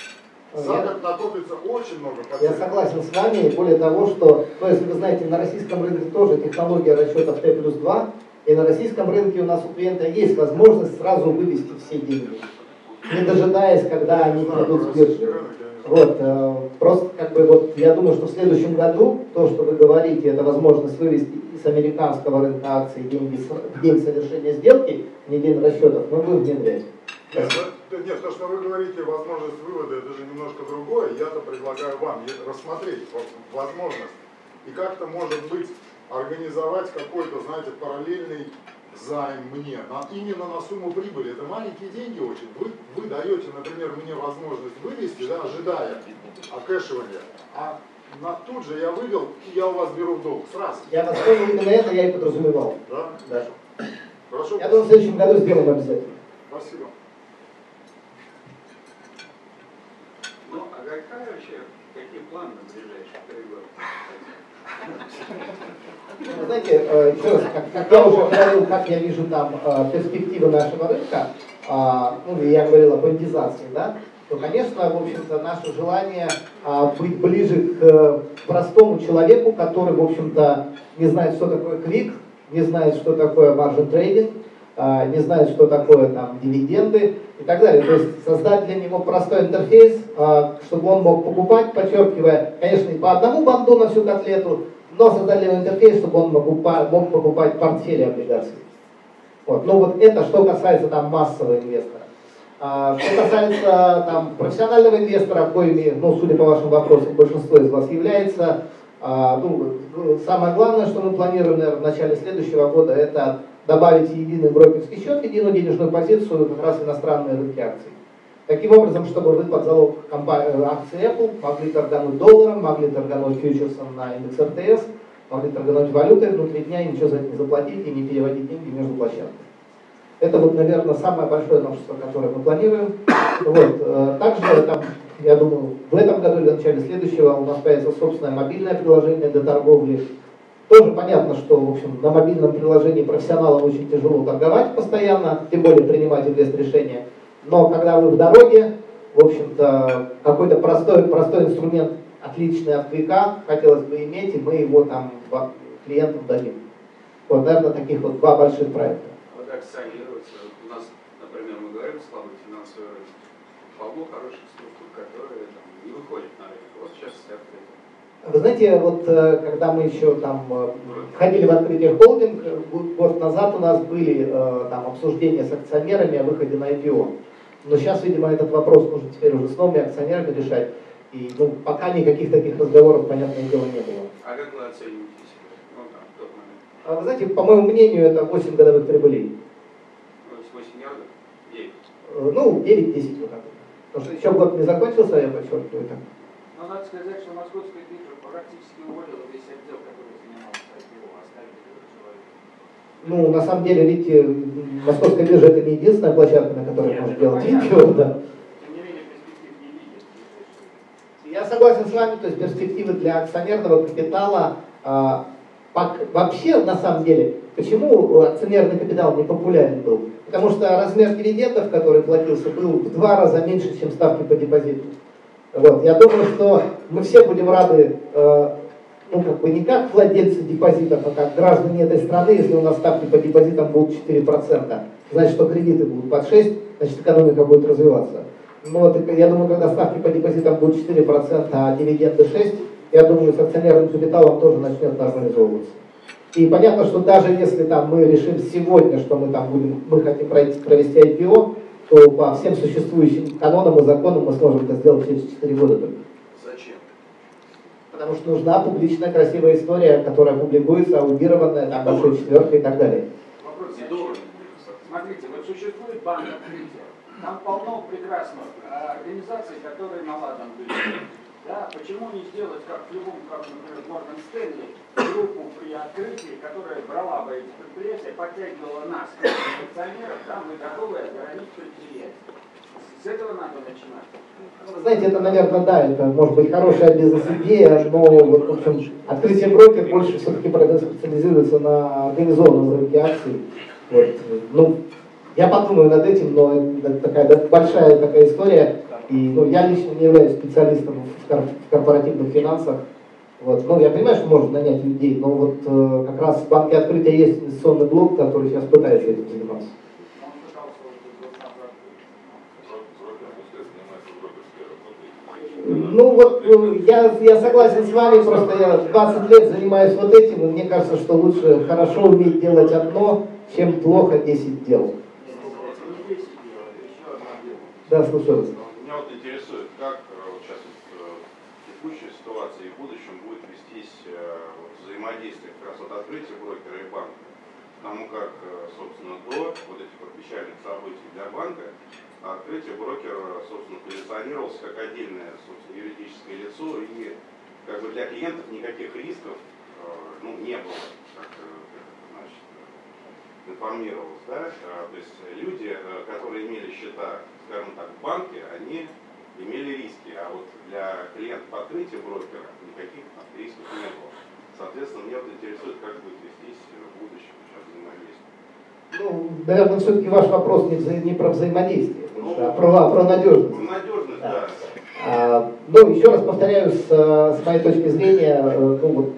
За год накопится очень много потерь. Я согласен с вами, более того, что, ну, если вы знаете, на российском рынке тоже технология расчетов Т плюс два, и на российском рынке у нас у клиента есть возможность сразу вывести все деньги, не дожидаясь, когда они придут с биржи. Вот, э, просто как бы вот я думаю, что в следующем году то, что вы говорите, это возможность вывести из американского рынка акций деньги в день совершения сделки, не день расчетов, мы будем внедрять. Нет, ну, нет, то, что вы говорите, возможность вывода, это же немножко другое. Я-то предлагаю вам рассмотреть возможность и как-то, может быть, организовать какой-то, знаете, параллельный займ мне, на, именно на сумму прибыли. Это маленькие деньги очень. Вы, вы даете, например, мне возможность вывести, да, ожидая окэшивания, а на, тут же я вывел, и я у вас беру в долг сразу. Я вас понял, именно это я и подразумевал. Да? Да. Хорошо. Я думаю, в следующем году сделаем обязательно. Спасибо. Ну, а какая вообще, какие планы на ближайшие три года? Вы знаете, еще раз, как, как я уже говорил, как я вижу там перспективы нашего рынка, ну, я говорил о бандизации, да, то, конечно, в общем-то, наше желание быть ближе к простому человеку, который, в общем-то, не знает, что такое квик, не знает, что такое маржин трейдинг, не знает, что такое там дивиденды и так далее. То есть создать для него простой интерфейс, чтобы он мог покупать, подчеркивая, конечно, не по одному банду на всю котлету, но создать для него интерфейс, чтобы он мог, мог покупать портфели облигаций. Вот. Ну вот это что касается там массового инвестора. А, что касается там профессионального инвестора, коими, ну, судя по вашим вопросам, большинство из вас является, а, ну, самое главное, что мы планируем, наверное, в начале следующего года, это добавить единый брокерский счет, единую денежную позицию, как раз иностранные рынки акций. Таким образом, чтобы вы под залог акций Apple могли торгануть долларом, могли торгануть фьючерсом на индекс эр тэ эс, могли торгануть валютой внутри дня и ничего за это не заплатить и не переводить деньги между площадками. Это вот, наверное, самое большое новшество, которое мы планируем. Вот. Также, там, я думаю, в этом году или в начале следующего у нас появится собственное мобильное приложение для торговли. Тоже понятно, что, в общем, на мобильном приложении профессионалам очень тяжело торговать постоянно, тем более принимать инвест-решения. Но когда вы в дороге, в общем-то, какой-то простой, простой инструмент, отличный от квика, хотелось бы иметь, и мы его там клиентам дадим. Вот, наверное, таких вот два больших проекта. Вот акционироваться. У нас, например, мы говорим слабый финансовый рынок. Полно хороших структур, которые там, не выходят на рынок. Вот сейчас все открыты. Вы знаете, вот когда мы еще там входили в открытие холдинг, год назад у нас были там обсуждения с акционерами о выходе на ай пи о. Но сейчас, видимо, этот вопрос нужно теперь уже с новыми акционерами решать. И ну, пока никаких таких разговоров, понятное дело, не было. А как вы оцениваете себя? Ну, там, в тот момент. А вы знаете, по моему мнению, это восемь годовых прибылей. восемь ярдов? девять? Ну, девять-десять вот так. Потому что еще год не закончился, я подчеркиваю это. Но надо сказать, что московская биржа практически уволила весь отдел, который занимался ай пи о, оставили человека. Ну, на самом деле, видите, московская биржа это не единственная площадка, на которой Нет, можно это делать понятно. ай пи о, да. Тем не менее, перспектив не видит. Я согласен с вами, то есть перспективы для акционерного капитала а, пок, вообще, на самом деле, почему акционерный капитал не популярен был? Потому что размер дивидендов, который платился, был в два раза меньше, чем ставки по депозиту. Вот. Я думаю, что мы все будем рады, э, ну, как бы не как владельцы депозитов, а как граждане этой страны, если у нас ставки по депозитам будут четыре процента. Значит, что кредиты будут под шесть процентов, значит, экономика будет развиваться. Ну, вот, я думаю, когда ставки по депозитам будут четыре процента, а дивиденды шесть процентов, я думаю, с акционерным капиталом тоже начнет нормализовываться. И понятно, что даже если там, мы решим сегодня, что мы, там будем, мы хотим пройти, провести ай пи о, то по всем существующим канонам и законам мы сможем это сделать через четыре года только. Зачем? Потому что нужна публичная красивая история, которая публикуется, аудированная, там, большой четверкой и так далее. Вопрос зачем? Смотрите, вот существует банк открытия. Там полно прекрасных организаций, которые на ладан были. Да, почему не сделать, как в любом, как, например, Морган Стэнли, группу при открытии, которая брала бы эти предприятия, подтягивала нас, как акционеров, да, мы готовы ограничить предприятия. С этого надо начинать. Вы знаете, это, наверное, да, это может быть хорошая бизнес-идея, но вот, в общем, открытие брокер больше все-таки специализируется на организованном рынке акций. Вот. Ну, я подумаю над этим, но это такая большая такая история. И ну, я лично не являюсь специалистом в, кор в корпоративных финансах. Вот. Ну, я понимаю, что можно нанять людей, но вот э, как раз в банке открытия есть инвестиционный блок, который сейчас пытается этим заниматься. Ну вот я, я согласен с вами, просто я двадцать лет занимаюсь вот этим, и мне кажется, что лучше хорошо уметь делать одно, чем плохо десять дел. Да, слушаю вас. Меня вот интересует, как вот сейчас вот, в текущей ситуации и в будущем будет вестись вот, взаимодействие как раз от открытия брокера и банка, потому как, собственно, до вот этих вот печальных событий для банка открытие брокера, собственно, позиционировалось как отдельное, собственно, юридическое лицо, и как бы для клиентов никаких рисков ну, не было, как, значит, информировалось, да? То есть люди, которые имели счета, скажем так, в банке, они имели риски, а вот для клиентов открытия брокера никаких рисков не было. Соответственно, меня вот интересует, как будет вестись в будущем сейчас взаимодействие. Ну, наверное, все-таки ваш вопрос не, вза не про взаимодействие, ну, а про, а про надежность. Надежность, да. да. А, ну, еще раз повторяю, с, с моей точки зрения, ну, вот,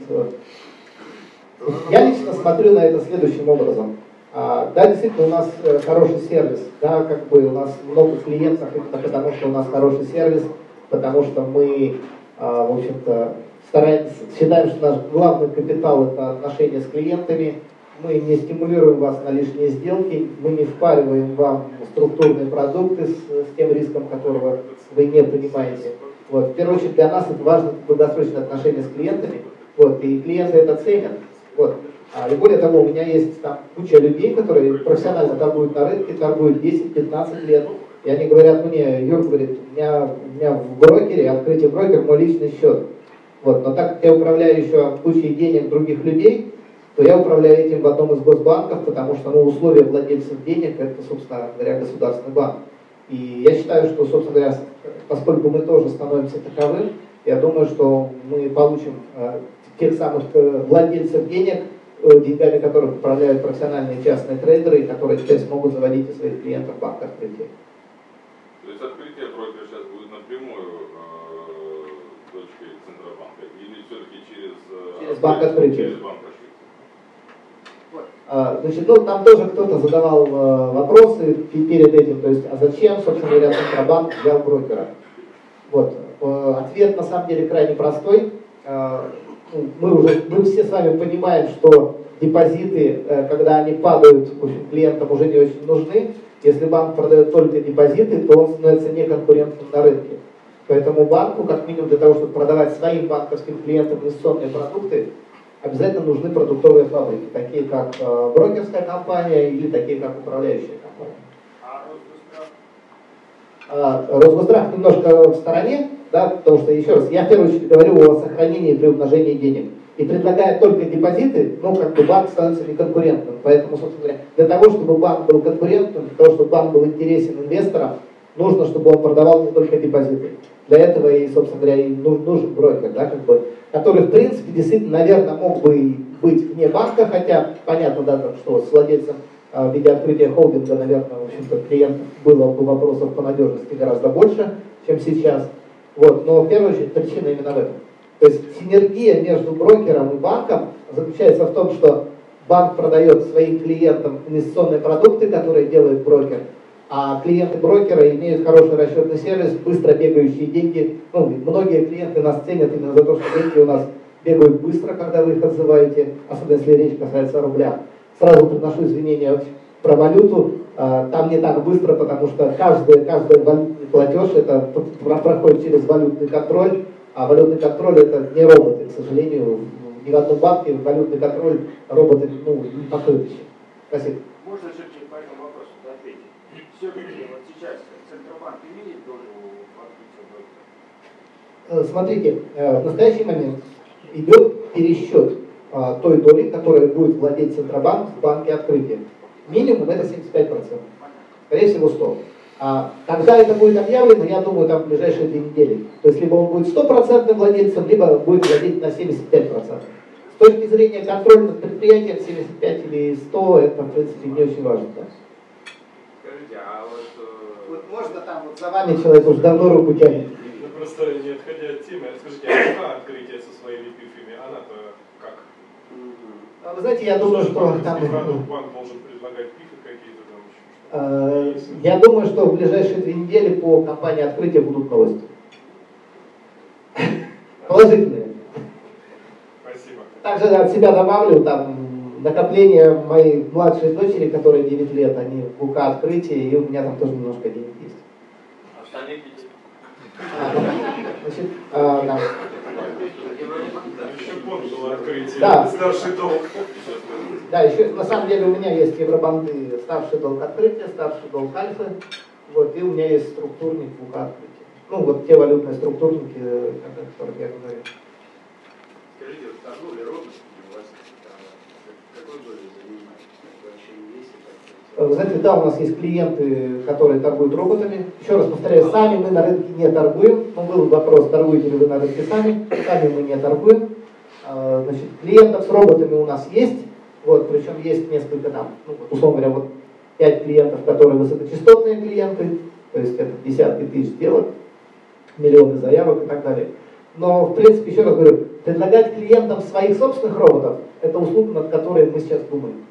я лично смотрю на это следующим образом. А, да, действительно, у нас хороший сервис, да, как бы у нас много клиентов, это потому что у нас хороший сервис, потому что мы, а, в общем-то, стараемся, считаем, что наш главный капитал – это отношения с клиентами. Мы не стимулируем вас на лишние сделки, мы не впариваем вам структурные продукты с, с тем риском, которого вы не понимаете. Вот. В первую очередь для нас это важно долгосрочные отношения с клиентами, вот, и клиенты это ценят. Вот. А, и более того, у меня есть там куча людей, которые профессионально торгуют на рынке, торгуют десять-пятнадцать лет, и они говорят мне: Юр, говорит, у меня, у меня в брокере, открытие брокер, мой личный счет. Вот. Но так как я управляю еще кучей денег других людей, то я управляю этим в одном из госбанков, потому что ну, условия владельцев денег – это, собственно говоря, государственный банк. И я считаю, что, собственно говоря, поскольку мы тоже становимся таковым, я думаю, что мы получим э, тех самых э, владельцев денег, э, деньгами которых управляют профессиональные частные трейдеры, которые теперь смогут заводить и своих клиентов в банк открытия. То есть открытие брокера сейчас будет напрямую э, точкой Центробанка или все-таки через, э, через банк открытия? Через банк открытия. Значит, ну, там тоже кто-то задавал э, вопросы перед этим, то есть, а зачем, собственно говоря, Центробанк взял брокера? Вот. Э, ответ на самом деле крайне простой. Э, мы уже, мы все с вами понимаем, что депозиты, э, когда они падают, в общем, клиентам уже не очень нужны. Если банк продает только депозиты, то он становится неконкурентным на рынке. Поэтому банку, как минимум для того, чтобы продавать своим банковским клиентам инвестиционные продукты, обязательно нужны продуктовые фабрики, такие как э, брокерская компания или такие как управляющая компания. А Росгосздрав немножко в стороне, да, потому что, еще раз, я в первую очередь говорю о сохранении и приумножении денег. И предлагая только депозиты, ну, как бы банк становится неконкурентным. Поэтому, собственно говоря, для того, чтобы банк был конкурентным, для того, чтобы банк был интересен инвесторам, нужно, чтобы он продавал не только депозиты. Для этого и, собственно говоря, и нужен брокер, да, как бы, который, в принципе, действительно, наверное, мог бы быть вне банка, хотя понятно, да, что с владельцем э, в виде открытия холдинга, наверное, в общем-то, клиентов было бы вопросов по надежности гораздо больше, чем сейчас. Вот, но в первую очередь причина именно в этом. То есть синергия между брокером и банком заключается в том, что банк продает своим клиентам инвестиционные продукты, которые делает брокер, а клиенты брокера имеют хороший расчетный сервис, быстро бегающие деньги. Ну, многие клиенты нас ценят именно за то, что деньги у нас бегают быстро, когда вы их отзываете, особенно если речь касается рубля. Сразу приношу извинения про валюту. Там не так быстро, потому что каждый, каждый валютный платеж это проходит через валютный контроль, а валютный контроль это не роботы, к сожалению. Ни в одном банке валютный контроль роботы ну, не покрыты. Спасибо. Можно все-таки по этому вопросу ответить? Все-таки вот сейчас Центробанк имеет долю в открытии брокера? Смотрите, в настоящий момент идет пересчет той доли, которая будет владеть Центробанк в банке открытия. Минимум это семьдесят пять процентов. Скорее всего сто процентов. А когда это будет объявлено, я думаю, там в ближайшие две недели. То есть либо он будет стопроцентным владельцем, либо будет владеть на семьдесят пять процентов. С точки зрения контроля над предприятием семьдесят пять или сто, это в принципе не очень важно. Да. Скажите, а вот, вот Можно там вот за вами человек уже давно руку тянет. Ну просто не отходя от темы, скажите, а цена открытия со своими пифами, она-то как? А вы знаете, я думаю, что там... Банк должен предлагать пифы какие-то там еще что-то. Я думаю, что в ближайшие две недели по компании открытия будут новости. Положительные. Спасибо. Также от себя добавлю, там накопление моей младшей дочери, которой девять лет, они в УК открытия, и у меня там тоже немножко денег есть. Остальные детей? А, значит, а, да. Еще фонд было открытие. Да. Старший долг. Да, еще на самом деле у меня есть евробанды старший долг открытия, старший долг альфы, вот, и у меня есть структурник в УК открытия. Ну, вот те валютные структурники, о которых я говорю. Скажите, вот торговля роботами у вас какой долей занимает? Вообще не есть? Вы знаете, да, у нас есть клиенты, которые торгуют роботами. Еще раз повторяю, сами мы на рынке не торгуем. Ну, был вопрос, торгуете ли вы на рынке сами. Сами мы не торгуем. Значит, клиентов с роботами у нас есть. Вот, причем есть несколько там, ну, условно говоря, вот пять клиентов, которые высокочастотные клиенты. То есть это десятки тысяч сделок, миллионы заявок и так далее. Но, в принципе, еще раз говорю, предлагать клиентам своих собственных роботов – это услуга, над которой мы сейчас думаем.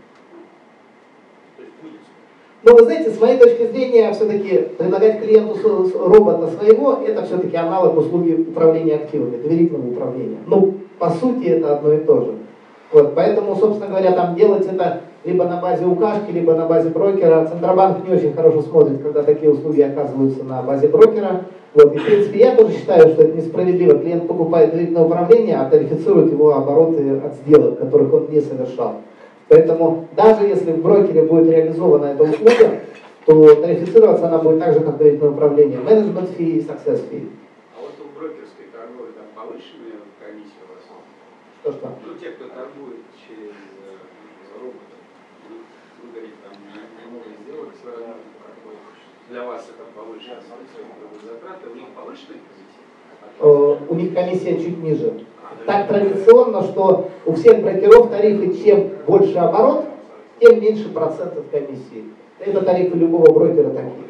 Но вы знаете, с моей точки зрения, все-таки предлагать клиенту робота своего, это все-таки аналог услуги управления активами, доверительного управления. Ну, по сути, это одно и то же. Вот, поэтому, собственно говоря, там делать это либо на базе УКашки, либо на базе брокера. Центробанк не очень хорошо смотрит, когда такие услуги оказываются на базе брокера. Вот, и, в принципе, я тоже считаю, что это несправедливо. Клиент покупает доверительное управление, а тарифицирует его обороты от сделок, которых он не совершал. Поэтому даже если в брокере будет реализована эта услуга, то тарифицироваться она будет так же, как доверительное управление. Менеджмент фи и success фи. А вот у брокерской торговли там повышенные комиссии у вас? Что-что? Ну, те, кто торгует через э, робота, вы, вы говорите, там много сделок, для вас это повышенные затраты, у них повышенные комиссии? У них комиссия чуть ниже. Так традиционно, что у всех брокеров тарифы, чем больше оборот, тем меньше процентов комиссии. Это тарифы любого брокера такие.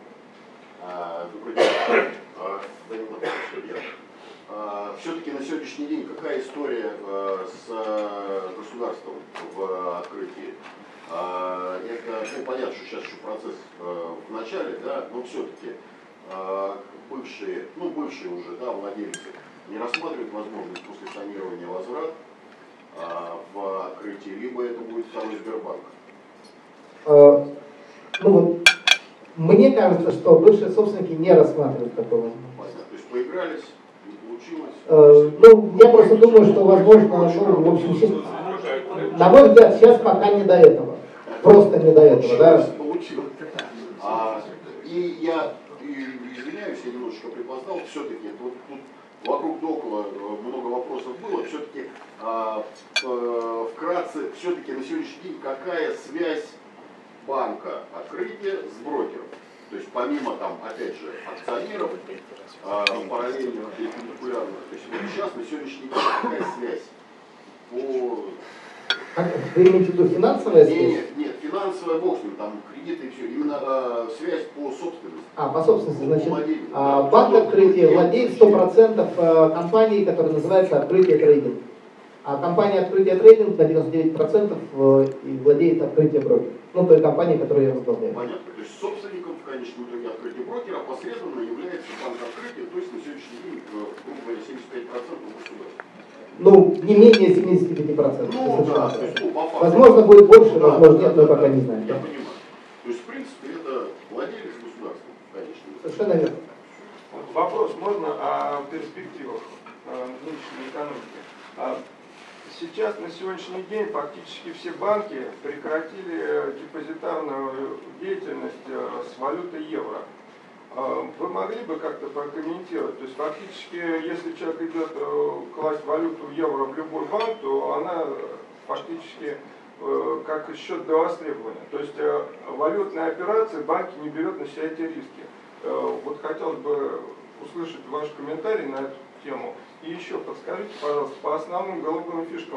Все-таки на сегодняшний день какая история с государством в открытии? Это, ну, понятно, что сейчас еще процесс в начале, да, но все-таки бывшие, ну, бывшие уже, да, владельцы не рассматривают возможность после санирования возврат а, в открытии, либо это будет второй Сбербанк? А, ну вот, мне кажется, что бывшие собственники не рассматривают такой возможности. Понятно. То есть поигрались, не получилось? А, ну, я просто думаю, что возможно, ну, в общем, сейчас, на мой взгляд, сейчас пока не до этого. Просто не до этого, да? Получилось. А, и я и, извиняюсь, я немножечко припоздал, все-таки вот тут вокруг да около много вопросов было. Все-таки а, а, вкратце, все-таки на сегодняшний день какая связь банка открытия с брокером? То есть помимо там, опять же, акционеров, а, параллельных и перпендикулярных, то есть вот сейчас на сегодняшний день какая связь по... Вы имеете в виду финансовая связь? Нет, нет, финансовая, бог с ним, там кредиты и все. Именно э, связь по собственности. А, по собственности, значит, а, банк открытия владеет сто процентов компанией, которая называется Открытие Трейдинг. А компания Открытие Трейдинг на девяносто девять процентов и владеет Открытие Брокер. Ну, той компании, которую я возглавляю. Понятно. То есть собственником в конечном итоге Открытие Брокера посредственно является банк Открытия, то есть на сегодняшний день, грубо говоря, семьдесят пять процентов государства. Ну, не менее семидесяти пяти процентов. Ну, да, то есть, ну, по факту. Возможно, будет больше, Да, возможно, да, нет, но я да, пока да, не знаю. Я понимаю. То есть, в принципе, это владелец государства, конечно. Совершенно верно. Вот вопрос можно о перспективах э, нынешней экономики. А сейчас, на сегодняшний день, фактически все банки прекратили депозитарную деятельность э, с валютой евро. Вы могли бы как-то прокомментировать? То есть фактически, если человек идет класть валюту евро в любой банк, то она фактически как счет до востребования. То есть валютные операции банки не берут на себя эти риски. Вот хотелось бы услышать ваш комментарий на эту тему. И еще подскажите, пожалуйста, по основным голубым фишкам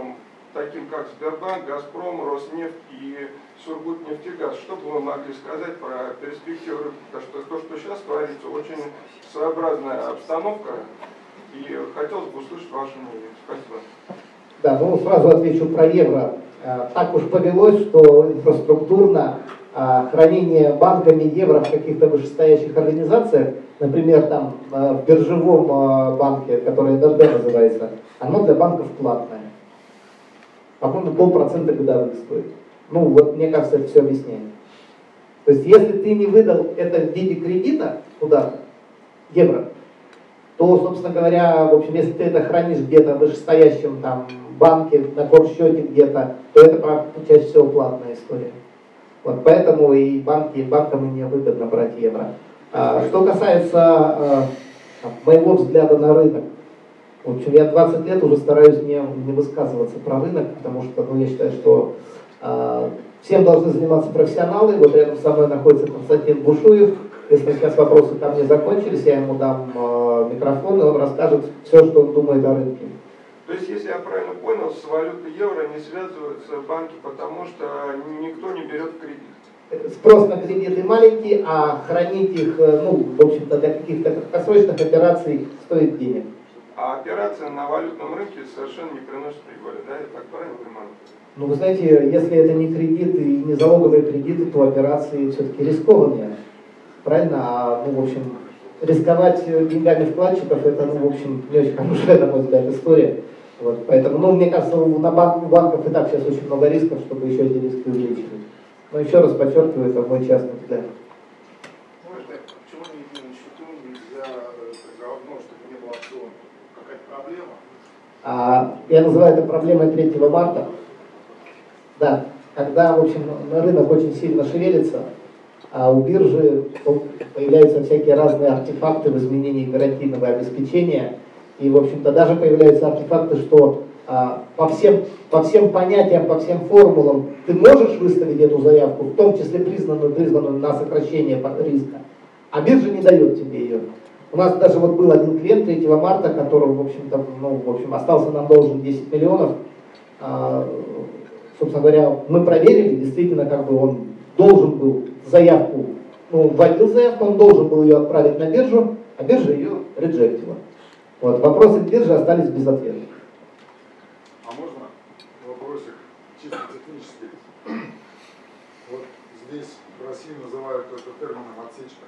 таким как Сбербанк, Газпром, Роснефть и Сургутнефтегаз. Что бы вы могли сказать про перспективы рынка? Потому что то, что сейчас творится, очень своеобразная обстановка, и хотелось бы услышать ваше мнение. Спасибо. Да, ну сразу отвечу про евро. Так уж повелось, что инфраструктурно хранение банками евро в каких-то вышестоящих организациях, например, там в биржевом банке, который эн эр бэ называется, оно для банков платное. По-моему, полпроцента годовых стоит. Ну, вот мне кажется, это все объясняет. То есть, если ты не выдал это в виде кредита куда-то, евро, то, собственно говоря, в общем, если ты это хранишь где-то в вышестоящем там банке, на корсчете где-то, то это чаще всего платная история. Вот поэтому и банки, и банкам не выгодно брать евро. А, что касается а, моего взгляда на рынок, в общем, я двадцать лет уже стараюсь не, не высказываться про рынок, потому что ну, я считаю, что а, всем должны заниматься профессионалы. Вот рядом со мной находится Константин Бушуев. Если сейчас вопросы ко мне закончились, я ему дам а, микрофон, и он расскажет все, что он думает о рынке. То есть, если я правильно понял, с валютой евро не связываются банки, потому что никто не берет кредит? Спрос на кредиты маленький, а хранить их, ну, в общем-то, для каких-то краткосрочных операций стоит денег. А операция на валютном рынке совершенно не приносит прибыли, да? Я так правильно понимаю? Ну, вы знаете, если это не кредиты и не залоговые кредиты, то операции все-таки рискованные. Правильно? А, ну, в общем, рисковать деньгами вкладчиков, это, ну, в общем, не очень хорошая, на мой взгляд, история. Вот, поэтому, ну, мне кажется, на банк, у банков и так сейчас очень много рисков, чтобы еще эти риски увеличивать. Но еще раз подчеркиваю, это мой частный взгляд. Можно, почему не единым счетом нельзя заодно, чтобы не было опциона? Какая-то проблема? А, я называю это проблемой третьего марта. Да, когда, в общем, рынок очень сильно шевелится, а у биржи появляются всякие разные артефакты в изменении гарантийного обеспечения. И, в общем-то, даже появляются артефакты, что а, по, всем, по всем понятиям, по всем формулам ты можешь выставить эту заявку, в том числе признанную, признанную на сокращение риска, а биржа не дает тебе ее. У нас даже вот был один клиент третьего марта, который, в общем-то, ну, в общем, остался нам должен десять миллионов. А, собственно говоря, мы проверили, действительно, как бы он должен был заявку, ну, вводил заявку, он должен был ее отправить на биржу, а биржа ее реджектила. Вот, вопросы к бирже остались без ответа. А можно вопросик чисто технический? Вот здесь в России называют это термином отсечка.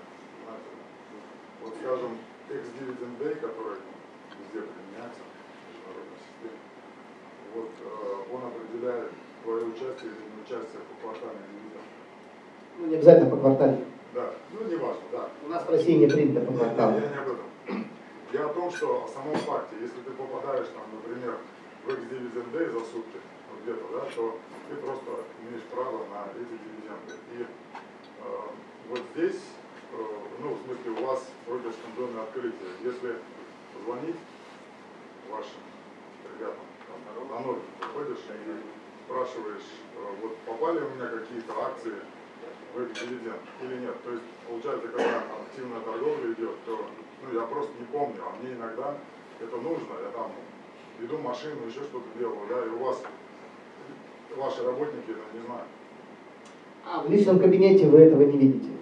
Вот, скажем, ex-dividend day, который везде применяется в международной системе, вот, он определяет твое участие или неучастие по квартальным дивидендам. Ну, не обязательно по кварталу. Да, ну не важно, да. У нас в России не принято по кварталу. Я, я не об этом. Я о том, что о самом факте, если ты попадаешь, там, например, в ex-dividend day за сутки, вот где-то, да, то ты просто имеешь право на эти дивиденды. И э, вот здесь, э, ну, в смысле, у вас в брокерском доме открытие. Если позвонить вашим ребятам, там, на ноль приходишь и спрашиваешь, э, вот попали у меня какие-то акции в ex-дивиденд или нет. То есть, получается, когда активная торговля идет, то ну, я просто не помню, а мне иногда это нужно, я там веду машину, еще что-то делаю, да, и у вас, ваши работники, ну, не знаю. А в личном кабинете вы этого не видите?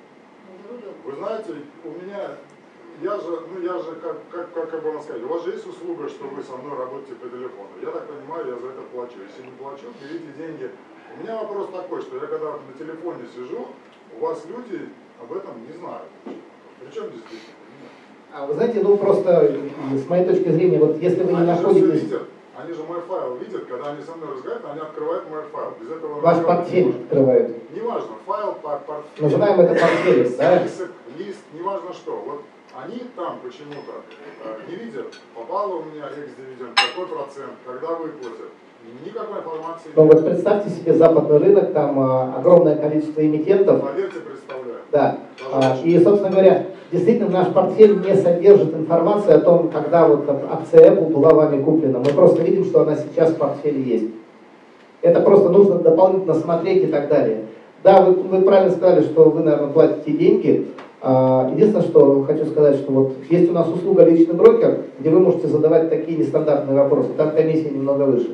Вы знаете, у меня, я же, ну, я же, как, как, как, как бы вам сказать, у вас же есть услуга, что вы со мной работаете по телефону. Я так понимаю, я за это плачу. Если не плачу, берите деньги. У меня вопрос такой, что я когда на телефоне сижу, у вас люди об этом не знают. Причем здесь дети? А вы знаете, ну просто с моей точки зрения, вот если вы не они находитесь... Же видят, они же мой файл видят, когда они со мной разговаривают, они открывают мой файл. Без этого ваш портфель открывают. Неважно, файл, портфель. Называем это портфелем, да? Список, лист, неважно что. Вот они там почему-то э, не видят, попало у меня экс-дивиденд, какой процент, когда выплатят. Никакой информации Ну нет. вот представьте себе западный рынок, там а, огромное количество эмитентов. Поверьте, представляю. Да. А, и, собственно говоря, действительно наш портфель не содержит информации о том, когда вот акция Apple была вами куплена. Мы просто видим, что она сейчас в портфеле есть. Это просто нужно дополнительно смотреть и так далее. Да, вы, вы правильно сказали, что вы, наверное, платите деньги. А, единственное, что хочу сказать, что вот есть у нас услуга личный брокер, где вы можете задавать такие нестандартные вопросы. Там комиссия немного выше.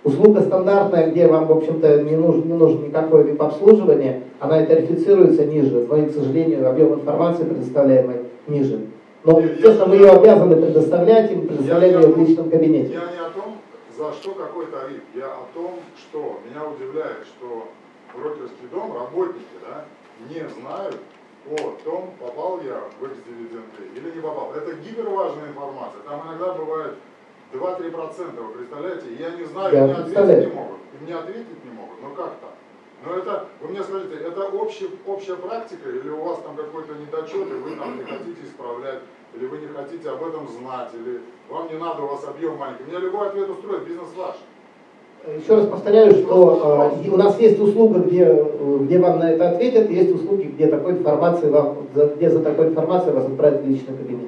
Услуга стандартная, где вам, в общем-то, не нужно, не нужно никакое вип-обслуживание, она и тарифицируется ниже, но и, к сожалению, объем информации, предоставляемой, ниже. Но, естественно, мы ее обязаны предоставлять, им предоставляем ее в личном кабинете. Я не о том, за что какой тариф, я о том, что меня удивляет, что брокерский дом, работники, да, не знают о том, попал я в экс-дивиденды или не попал. Это гиперважная информация, там иногда бывает два-три процента, вы представляете, я не знаю, я мне ответить не могут, и мне ответить не могут, ну как так? Но это, вы мне скажите, это общая, общая практика, или у вас там какой-то недочет, и вы там не хотите исправлять, или вы не хотите об этом знать, или вам не надо, у вас объем маленький. Меня любой ответ устроит, бизнес ваш. Еще раз повторяю, что э, у нас есть услуга, где, где вам на это ответят, есть услуги, где такой информации вам, где за такой информацией вас отправят в личный кабинет.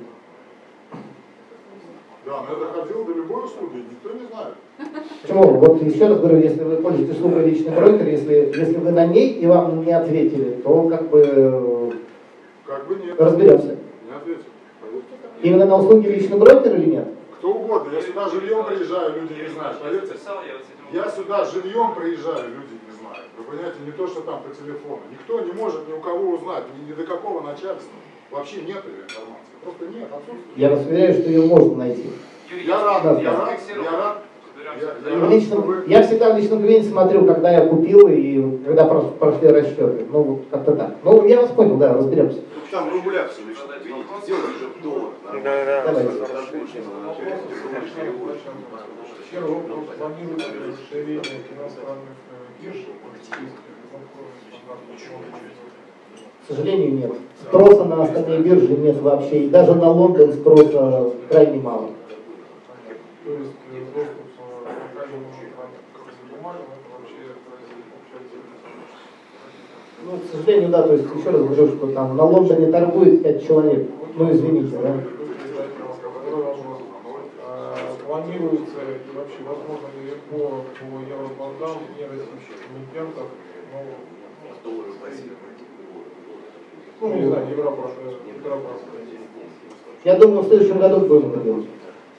Да, но это ходил до любой услуги, никто не знает. Почему? Вот еще раз говорю, если вы пользуетесь услугой личный брокер, если, если вы на ней и вам не ответили, то как бы, как бы нет. разберемся. Не ответил. Именно на услуги личный брокер или нет? Кто угодно. Я сюда жильем приезжаю, люди не знают. Поверьте, я сюда жильем приезжаю, люди не знают. Вы понимаете, не то, что там по телефону. Никто не может ни у кого узнать, ни, ни до какого начальства. Вообще нет ее информации. Просто нет, отсутствует. Я вас уверяю, что ее можно найти. Я рад, да, я да. рад, я рад. Я, я, В личном, я всегда в личном кабинете смотрю, когда я купил и когда прошли расчеты. Ну, вот как-то так. Ну, я вас понял, да, разберемся. Там рубля все лишь сделали же в доллар. Да, да. Давайте. Первый вопрос. Планируется расширение иностранных бирж? К сожалению, нет. Спроса на остальные биржи нет вообще. И даже на Лондон спроса крайне мало. То есть доступ к локальному бумагам, это вообще Ну, к сожалению, да, то есть еще раз говорю, что там на Лондоне торгует пять человек. Ну, извините, да. Планируется и вообще возможно ли по, по евробандам не российских эмитентов, ну, не знаю, Европроспект. Я думаю, в следующем году будем это делать.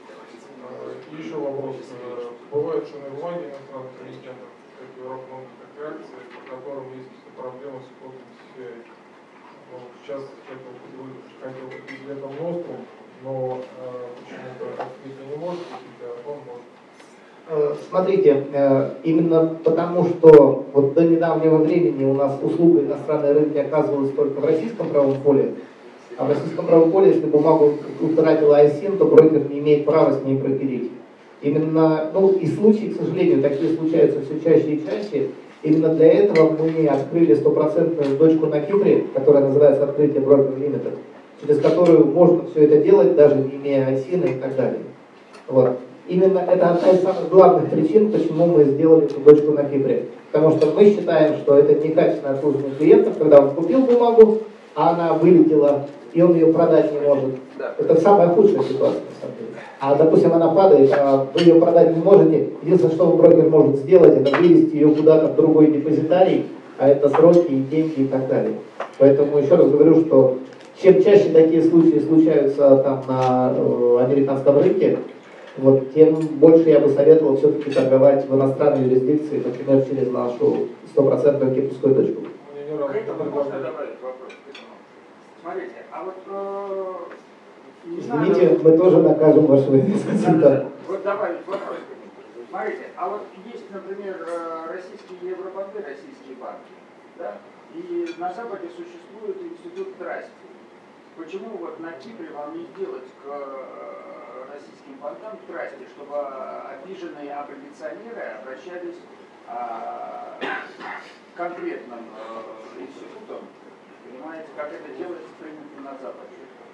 Еще вопрос. Бывают цены бумаги иностранных эмитентов, как Европроспект, как акции, по которым есть проблемы с кодом си ай. Ну, сейчас это хотел купить летом Нострум, но э, почему-то открыть не может, а он может. Смотрите, именно потому, что вот до недавнего времени у нас услуга иностранной рынки оказывалась только в российском правом поле, а в российском правом поле, если бумагу утратила ай син, то брокер не имеет права с ней проверить. Именно, ну и случаи, к сожалению, такие случаются все чаще и чаще. Именно для этого мы открыли стопроцентную точку на Кипре, которая называется «Открытие Broker Limited», через которую можно все это делать, даже не имея ай син и так далее. Вот. Именно это одна из самых главных причин, почему мы сделали эту точку на Кипре. Потому что мы считаем, что это некачественное обслуживание клиентов, когда он купил бумагу, а она вылетела, и он ее продать не может. Это самая худшая ситуация, на самом деле. А, допустим, она падает, а вы ее продать не можете. Единственное, что брокер может сделать, это вывести ее куда-то в другой депозитарий, а это сроки, и деньги и так далее. Поэтому еще раз говорю, что чем чаще такие случаи случаются там на э, американском рынке, вот, тем больше я бы советовал все-таки торговать в иностранной юрисдикции, например, через нашу стопроцентную кипрскую точку. К этому можно добавить вопрос. Смотрите, а вот... Э, не Извините, знаю, мы тоже накажем вашего инвестора. Вот добавить вопрос. Смотрите, а вот есть, например, российские европанки, российские банки, да? И на Западе существует институт трасти. Почему вот на Кипре вам не сделать к российским банкам трасти, чтобы обиженные облигационеры обращались а, к конкретным а, институтам, понимаете, как это делается принято на Западе?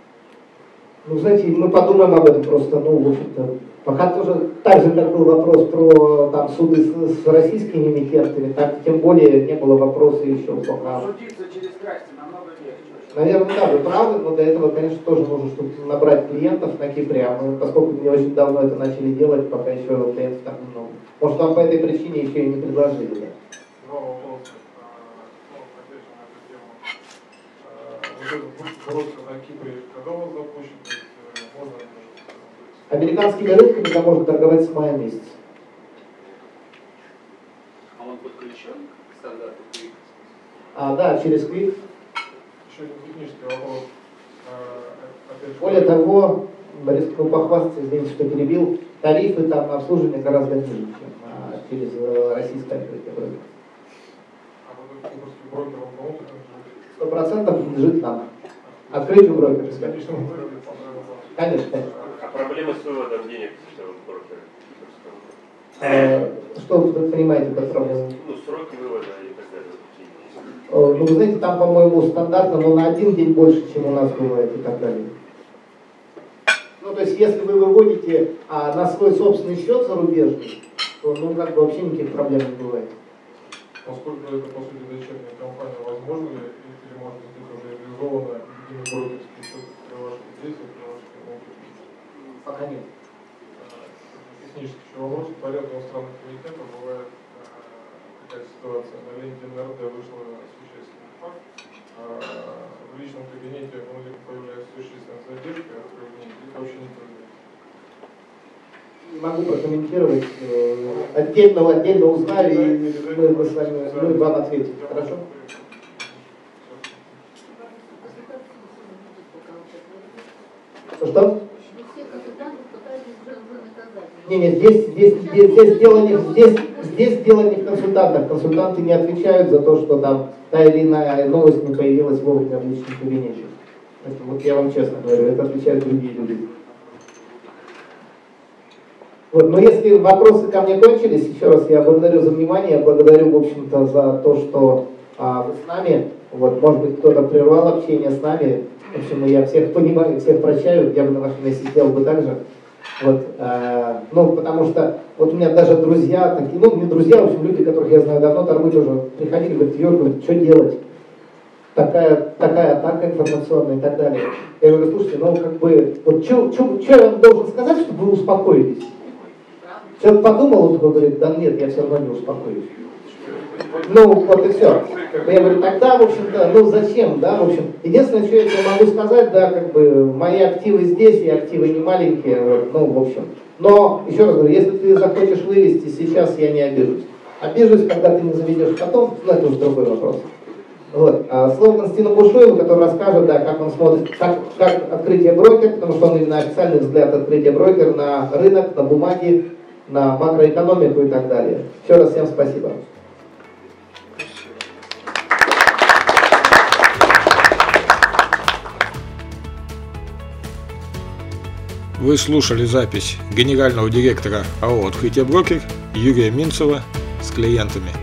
Ну, знаете, мы подумаем об этом просто, ну, в общем-то, пока тоже, так же, как был вопрос про там суды с, с российскими эмитентами, так тем более не было вопроса еще пока. Судиться через трасти намного легче. Наверное, да, вы правы, но для этого, конечно, тоже нужно, чтобы набрать клиентов на Кипре, а мы, поскольку не очень давно это начали делать, пока еще клиентов так много. Может, вам по этой причине еще и не предложили, да? Два вопроса. Вот этот бороться на Кипре, когда у вас запущен, можно... Американскими рынками там можно торговать с мая месяца. А, да, через Квик. Еще один технический вопрос. Опять же, Более того, рискну похвастаться, извините, что перебил, тарифы там на обслуживание гораздо ниже, чем а, через э, российское открытие брокера. А вот этот кипрский брокер, он кому-то принадлежит? Сто процентов принадлежит нам. Открытию брокера. Конечно, конечно, конечно. А проблемы с выводом денег с этого брокера? Э, что вы понимаете под проблему? Ну, сроки вывода и так далее. Э, ну, вы знаете, там, по-моему, стандартно, но на один день больше, чем у нас бывает и так далее. Ну, то есть, если вы выводите а, на свой собственный счет зарубежный, то, ну, как бы вообще никаких проблем не бывает. Поскольку это, по сути, дочерняя компания, возможно ли, или может быть уже реализовано единый брокерский счет при ваших действиях, при ваших коммуникациях? Пока нет. Технический еще вопрос. По ряду иностранных комитетов бывает э, такая ситуация. На ленте эн эр дэ вышла существенный факт. Э, в личном кабинете у них появляется существенная задержка, а в них вообще не появляется. Не могу прокомментировать. Э, отдельно, отдельно узнали, и мы, мы с вами, мы вам ответим. Хорошо? Что? Не, не, здесь, здесь, здесь, здесь, дело не, здесь, здесь дело не в консультантах. Консультанты не отвечают за то, что там та или иная новость не появилась вовремя в личном кабинете. Вот я вам честно говорю, это отвечают другие люди. Вот, но если вопросы ко мне кончились, еще раз я благодарю за внимание, благодарю, в общем-то, за то, что а, вы с нами. Вот, может быть, кто-то прервал общение с нами. В общем, я всех понимаю, всех прощаю, я бы на вашем месте сделал бы так же. Вот, э, ну, потому что вот у меня даже друзья, такие, ну, не друзья, в общем, люди, которых я знаю давно, торгуют уже, приходили, говорят, Юр, говорит, что делать? Такая, такая атака информационная и так далее. Я говорю, слушайте, ну, как бы, вот что я вам должен сказать, чтобы вы успокоились? Человек подумал, он такой говорит, да нет, я все равно не успокоюсь. Ну, вот и все. Я говорю, тогда, в общем-то, ну зачем, да, в общем. Единственное, что я тебе могу сказать, да, как бы, мои активы здесь, и активы не маленькие, вот, ну, в общем. Но, еще раз говорю, если ты захочешь вывести сейчас, я не обижусь. Обижусь, когда ты не заведешь потом, ну, это уже другой вопрос. Вот. А слово Константину Бушуеву, который расскажет, да, как он смотрит, как, как открытие брокер, потому что он именно официальный взгляд открытия брокер на рынок, на бумаги, на макроэкономику и так далее. Еще раз всем спасибо. Вы слушали запись генерального директора АО «Открытие Брокер» Юрия Минцева с клиентами.